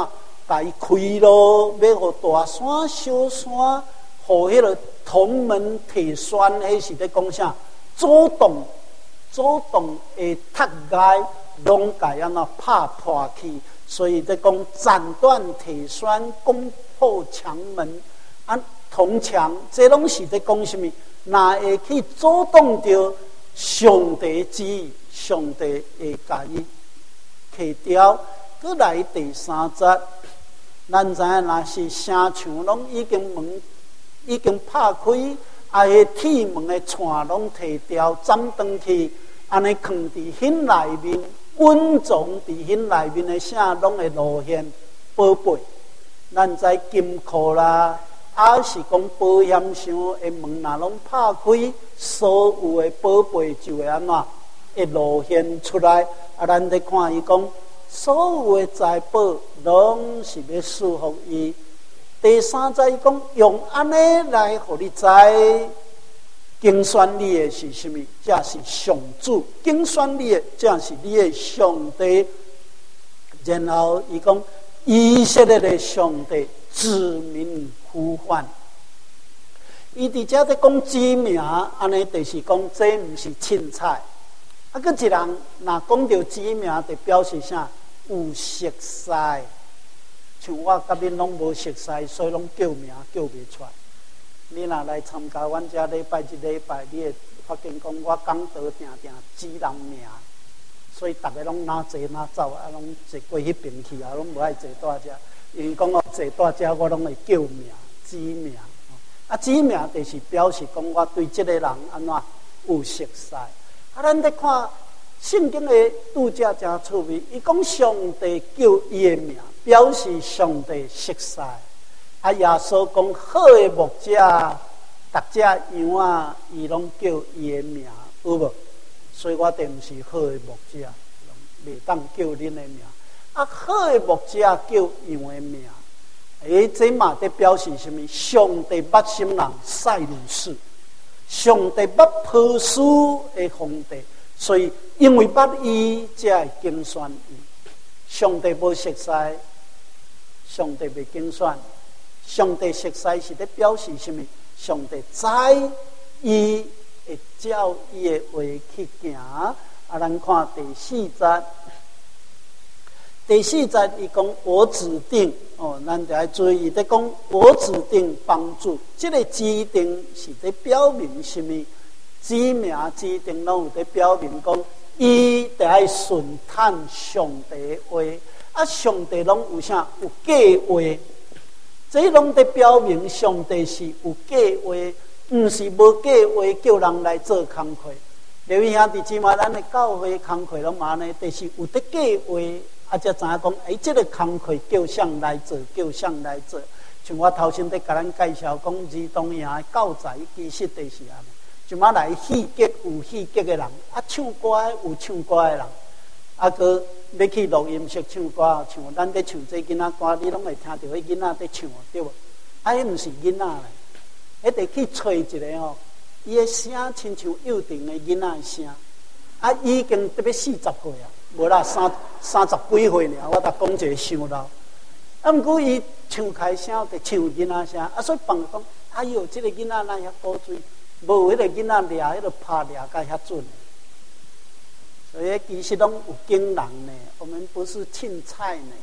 甲伊开路，要互大山、小山，互迄个同门提选，迄是咧讲啥？主动的踢崖，拢甲安怎拍破去。所以在讲斩断铁栓，攻破墙门，铜墙，这拢是在讲什么？若会去主动着上帝旨意，上帝会甲伊去掉。搁来第3节，咱知影若是城墙拢已经拍开，个铁门的串拢摕掉，斩断去，安尼藏伫迄内面。稳重伫迄内面的啥拢会露现宝贝，咱知金库啦，是讲保险箱的门若拢拍开，所有的宝贝就会安怎会露现出来。咱咧看伊讲，所有的财宝拢是要祝福伊。第3节伊讲，用安尼来互你知。竞选你的是什么？这是上主。竞选你的，这是你的上帝。然后伊讲，以色列的上帝指名呼唤。伊伫遮在讲指名，安尼就是讲这毋是凊彩。个一人若讲到指名，就表示啥？有熟悉。像我甲恁拢无熟悉，所以拢叫名叫袂出来。你若来参加阮遮礼拜一礼拜，你会发现讲我讲道定指人名，所以逐个拢哪坐哪走，拢坐过迄边去啊，拢无爱坐蹛遮。因为讲我坐蹛遮，我拢会叫名指名。指名就是表示讲我对这个人安怎有熟悉。咱咧看圣经的拄则真趣味，伊讲上帝叫伊的名，表示上帝熟悉。耶稣讲好的牧者，逐只羊啊，伊拢叫伊的名，有无？所以我哋毋是好的牧者，袂当叫恁的名。好的牧者叫羊的名，这嘛在表示什么？上帝捌心人赛鲁士，上帝捌普世的皇帝，所以因为捌伊，才会竞选伊。上帝无熟悉，上帝袂竞选。上帝熟悉是咧表示什么？上帝知伊会照伊的话去行。咱看第4节，第4节伊讲我指定咱就要注意，在讲我指定帮助。这个指定是在表明什么？指名指定拢有在表明讲，伊得爱顺探上帝的话。上帝拢有啥？有计划。这拢在表明上帝是有计划，毋是无计划叫人来做工课。刘兄弟姊妹，咱的教会工课拢嘛呢，就是有得计划，才知影讲，这个工课叫谁来做，叫谁来做。像我头先在甲咱介绍讲，儿童营的教材其实就是安尼，就嘛来戏剧有戏剧的人，唱歌有唱歌的人。个要去录音室唱歌，像咱在唱这囡仔歌，你拢会听到迄囡仔在唱，对无？迄毋是囡仔咧，得去找一个伊的声亲像幼稚的囡仔的声，已经特别40岁啊，无啦30几岁尔，我甲讲一个想到。毋过伊唱开声，就唱囡仔声，所以别人讲，哎哟，这个囡仔哪遐古锥，无迄个囡仔掠迄个拍掠甲遐准。所以其实拢有经人呢，我们不是凊彩呢。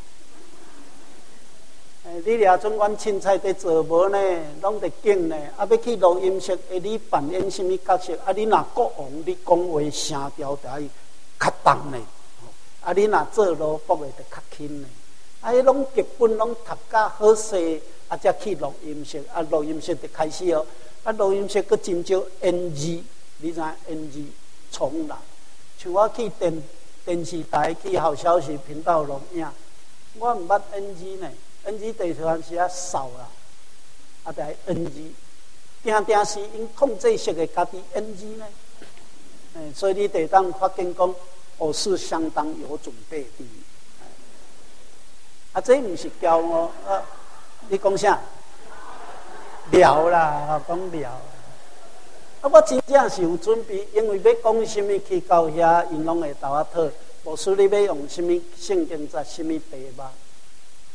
你俩总管凊彩在做无呢，拢得经呢。要去录音室，你扮演什么角色？你若国王，你讲话声调就爱较重呢。你若做萝卜的就较轻呢。迄拢剧本拢读甲好势，才去录音室。录音室就开始录音室佫真少 NG， 你知影 NG 重来。像我去电视台去好消息频道录影，我毋捌 NG 呢 ，NG 地方是扫啦，就系 NG， 定是因控制式的家己 NG 呢，所以你得当发现讲，我是相当有准备的，这毋是骄傲你讲啥？聊啦，讲聊。我真正是有准备，因为要讲什么去到遐，因拢会斗讨。无说你要用什么圣经节、什么题目，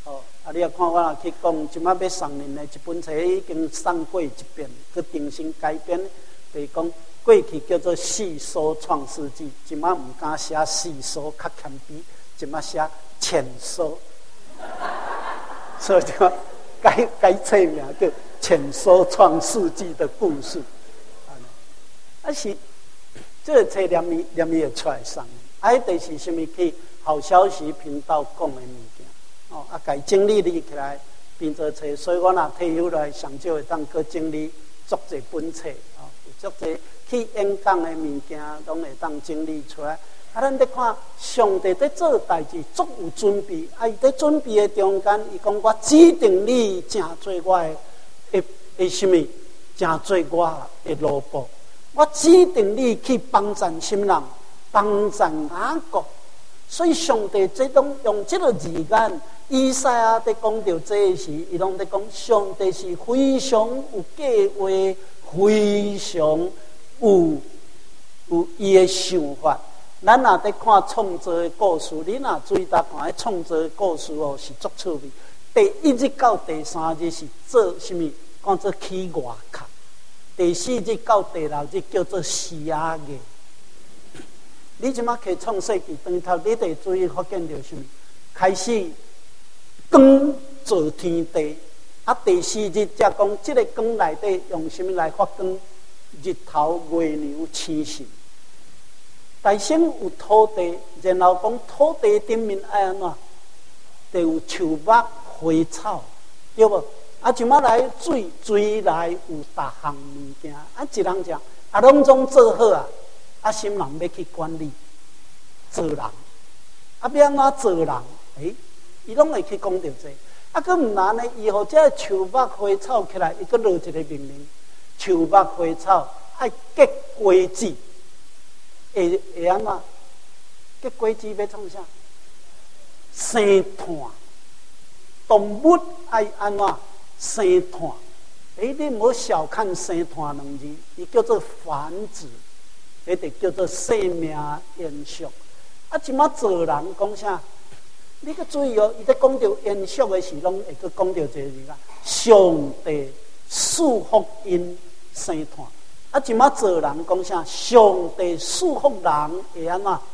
啊，你也看我若去讲，即摆要送恁的一本册已经送过一遍，去重新改编，就是讲过去叫做《细说创世纪》，即摆唔敢写细说，较谦卑，即摆写浅说，所以就改册名叫《浅说创世纪》的故事。啊是，这个册念伊会出来送。啊，就是什么去好消息频道讲的物件。哦，啊，该整理起来变做册，所以我若退休来，上少会当搁整理足一本册，哦，有足一去演讲的物件，拢会当整理出来。啊，咱咧看上帝在做代志，足有准备。啊，伊在准备的中间，伊讲我指定你成做我的什么，成做我的路步。我指定你去帮助什么人，帮助雅各。所以上帝这种用这个字眼，以赛亚在讲到这时，伊拢在讲上帝是非常有计划，非常有伊的想法。咱若在看创造的故事，你若注意到看，创造的故事哦是足趣味。第1日到第3日是做什么？讲做起外壳。第4日到第6日叫做施压日。你即马去创世纪当头，你得注意发现到什么？开始光造天地，啊，第4日才讲这个光内底用什么来发光？日头、月亮、星星。大先有土地，然后讲土地顶面爱安怎？得有树木、花草，对无？啊，就马来水来有逐项物件，啊，一人讲啊，拢总做好啊，啊，心人要去管理做人，啊，要安怎做人？伊拢会去讲到这，啊，佮唔难呢，以后这树木花草起来，伊佮落一个命令：树木花草爱结果子，会安怎？结果子要创啥？生碳，动物爱安怎？生碳，你唔好小看生碳两字，伊叫做繁殖，迄就叫做生命延续。啊，即马做人讲啥？你去注意哦，伊在讲到延续的时，拢会去讲到这个字啊。上帝祝福因生碳，啊，即马做人讲啥？上帝祝福人会安怎？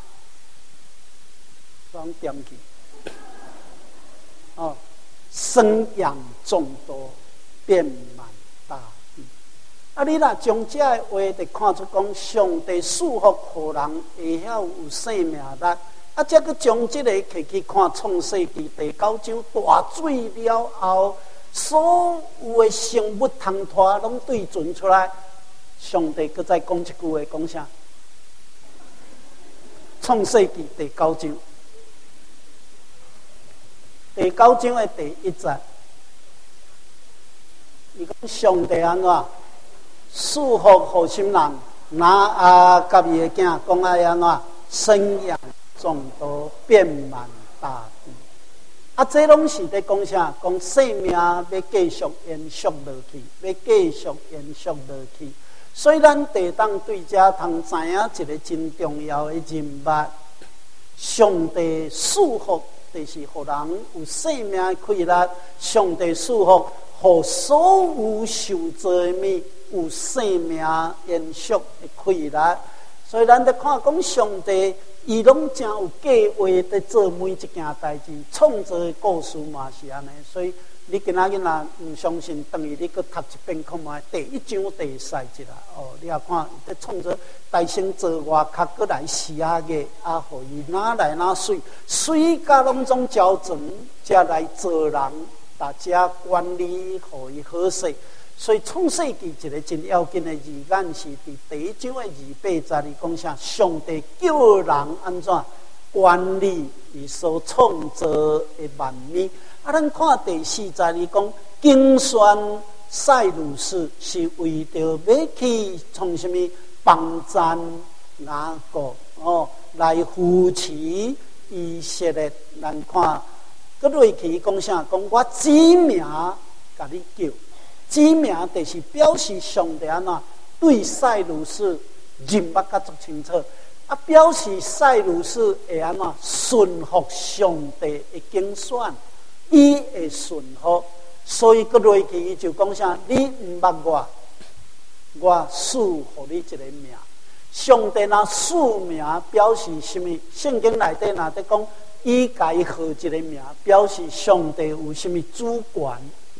双点去，哦。生养众多，遍满大地。啊，你若从这个话就看出讲，上帝祝福互人会晓有生命力。啊，再去从这个去看创世纪第9章大水了后，所有的生物通拖拢对准出来。上帝搁再讲一句话，讲啥？创世纪第9章。第9章的第1节，伊讲上帝安怎祝福互什人？拿甲伊的囝讲爱安怎生养众多，遍满大地。啊，这拢是在讲啥？讲生命要继续延续落去，要继续延续落去。所以咱得当对这通知影一个真重要的人物，上帝祝福。就是互人有生命的快乐，上帝祝福，互所有受造的物有生命延续的快乐。所以咱在看讲上帝，伊拢真有计划在做每一件代志，创造的故事嘛是安尼。所以你今仔日若唔相信，等于你去读一遍看卖第1章第4节啦。哦，你也看在创造大先做外壳，搁来施压个，啊，互伊哪来哪水，水甲拢总交整，才来做人，大家管理，互伊好势。所以创世纪一个真要紧的字眼是伫第1章的28节里讲啥？上帝叫人安怎管理伊所创造的万物。啊，咱看第4节里讲，竞选塞鲁士是为着要去从什么帮赞雅各哦，来扶持以色列。咱看，搁落去讲啥？讲我指名甲你叫。指名就是表示上帝安怎对塞鲁士认捌甲足清楚，啊，表示塞鲁士会安怎顺服上帝的竞选， 伊会顺服，所以搁落去伊就讲啥？你毋捌我，我赐予你一个名。上帝若赐名表示什么？圣经内底若在讲，伊家己号一个名，表示上帝有什么主权？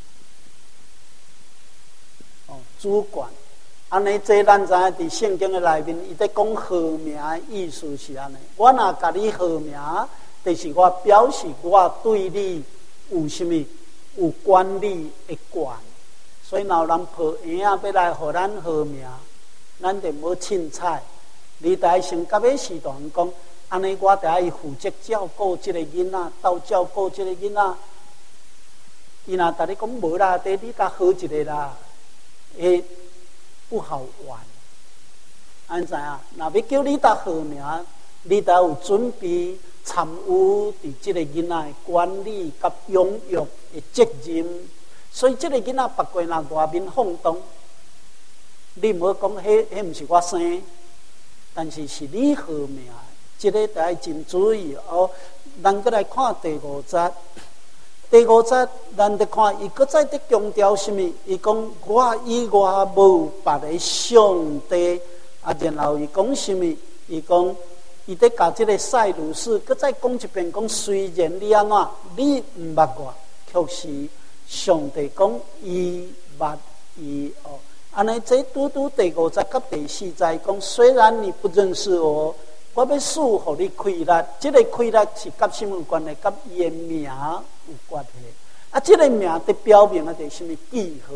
主权。安尼，这咱知影伫圣经的内面，伊在讲号名的意思是安尼。我若甲你号名，就是我表示我对你有什么有管理的权。所以，若有人抱婴仔要来互咱号名，咱就无凊彩。你得先甲尾时段讲，安尼我得爱负责照顾这个囡仔，到照顾这个囡仔。伊若甲你讲无啦，得你甲好一个啦，会不好玩。安怎啊？若要叫你搭号名，你得有准备参与伫这个囡仔的管理甲养育的责任。所以这个囡仔别过若外面放荡，你唔好讲，迄唔是我生，但是是你号名。这个得爱真注意哦。咱再来看第5节。第5节，咱得看伊搁再得强调什么？伊讲我以外无别个上帝啊，然后伊讲什么？伊讲伊得甲这个赛鲁士搁再讲一遍，讲虽然你安怎，你毋捌我，却是上帝讲伊捌伊哦。安尼这拄拄第5节甲第4节讲，虽然你不认识我，我要赐予你开力。这个开力是甲什么有关系？甲伊的名有关系。啊，这个名得表明的是什么记号？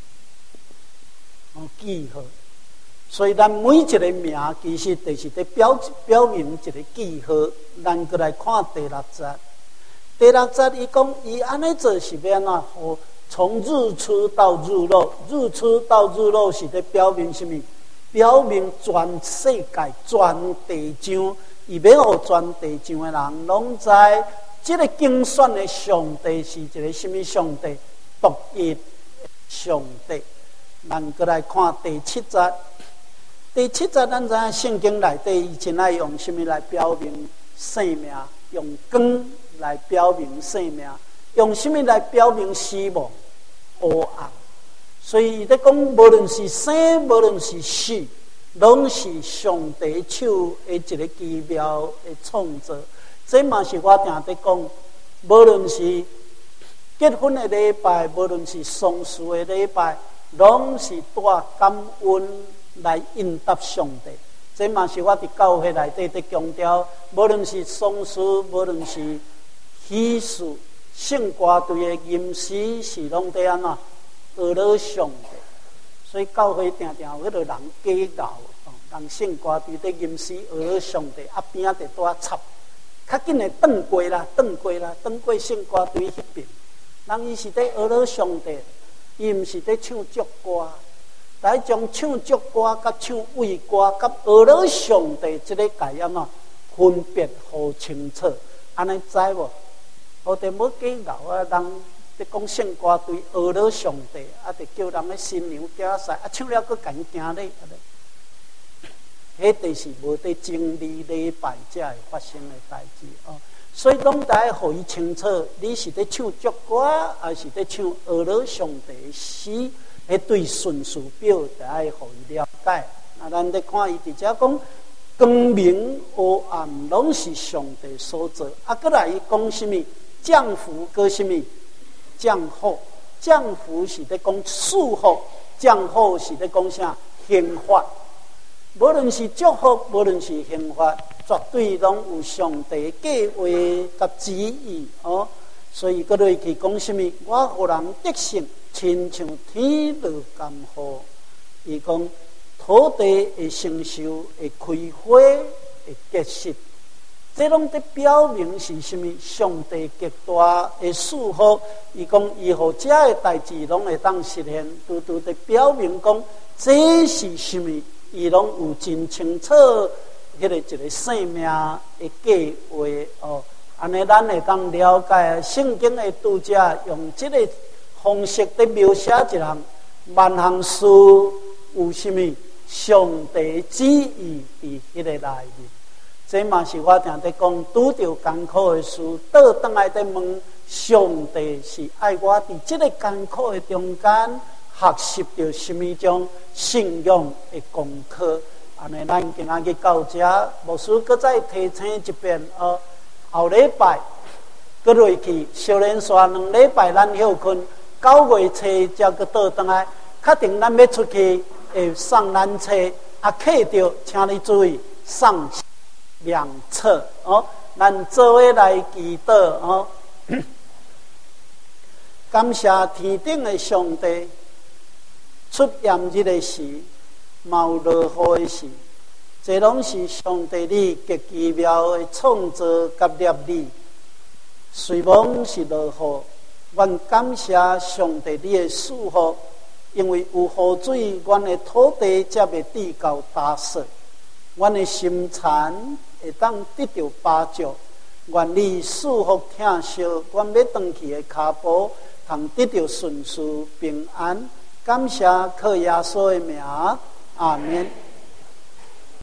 记号。所以咱每一个名其实就是得表明一个记号。咱过来看第6节。第6节伊讲，伊安尼做是要安怎？从日出到日落，日出到日落是得表明什么？表明全世界、全地上，伊要互全地上的人拢知，这个竞选的上帝是一个什么上帝？独一上帝。咱过来看第7节。第7节，咱知影圣经内底以前爱用什么来表明生命？用光来表明生命。用什么来表明死亡？黑暗。所以在讲，无论是生，无论是死，拢是上帝手的一个奇妙的创造。这嘛是我定在讲，无论是结婚的礼拜，无论是丧事的礼拜，拢是带感恩来应答上帝。这嘛是我伫教会内底在强调，无论是丧事，无论是喜事。圣歌队的吟诗是拢在安怎学了上帝，所以教会常常有迄个人假教，人圣歌队在吟诗学了上帝，啊边仔就带插，较紧的转过啦，转过圣歌队迄边，人伊是在学了上帝，伊毋是在唱祝歌，来将唱祝歌甲唱慰歌甲学了上帝这个概念分别好清楚，安尼知无？我哋冇假教啊！人在讲圣歌队学了上帝，啊，就叫人咧新娘囝婿啊，唱了佫赶惊咧，迄就是无得经历礼拜才会发生的代志哦。所以拢大家互伊清楚，你是在唱祝歌，还是在唱学了上帝的诗？迄对顺序表，大家互伊了解。啊，咱在看伊伫遮讲。光明黑暗拢是上帝所做，啊，过来伊讲什么？降福跟什么？降祸。降福是在讲祝福，降祸是在讲啥？刑罚。无论是祝福，无论是刑罚，绝对拢有上帝计划甲旨意哦。所以过来去讲什么？我互人得胜，亲像天落甘雨。伊讲。土地会成熟，会开花，会结实，这拢在表明是什么？上帝极大的祝福。伊讲以后这的代志拢会当实现，拄拄在表明讲这是什么？伊拢有真清楚迄个一个生命的计划哦。安尼咱会当了解圣经的读者用这个方式在描写一人万行事有什么？上帝旨意伫迄个内面，这嘛是我常在讲，拄着艰苦的事，倒转来在问上帝是爱我伫这个艰苦的中间学习到什么种信仰的功课。安尼，咱今仔日到这，牧师搁再提醒一遍后礼拜搁落去小莲山2礼拜，咱休困9月初才搁倒转来。确定咱要出去会送咱车，客着，请你注意送两册咱做伙来祈祷感谢天顶的上帝，出炎日的时，冒落雨的时，这拢是上帝你极奇妙的创造甲业力。虽然是落雨，愿感谢上帝你的赐福。因为有雨水，阮的土地才袂滴到打湿，阮的心田会当得到帮助。愿你赐福疼惜，阮要转去的脚步，通得到顺遂平安。感谢靠耶稣的名，阿们。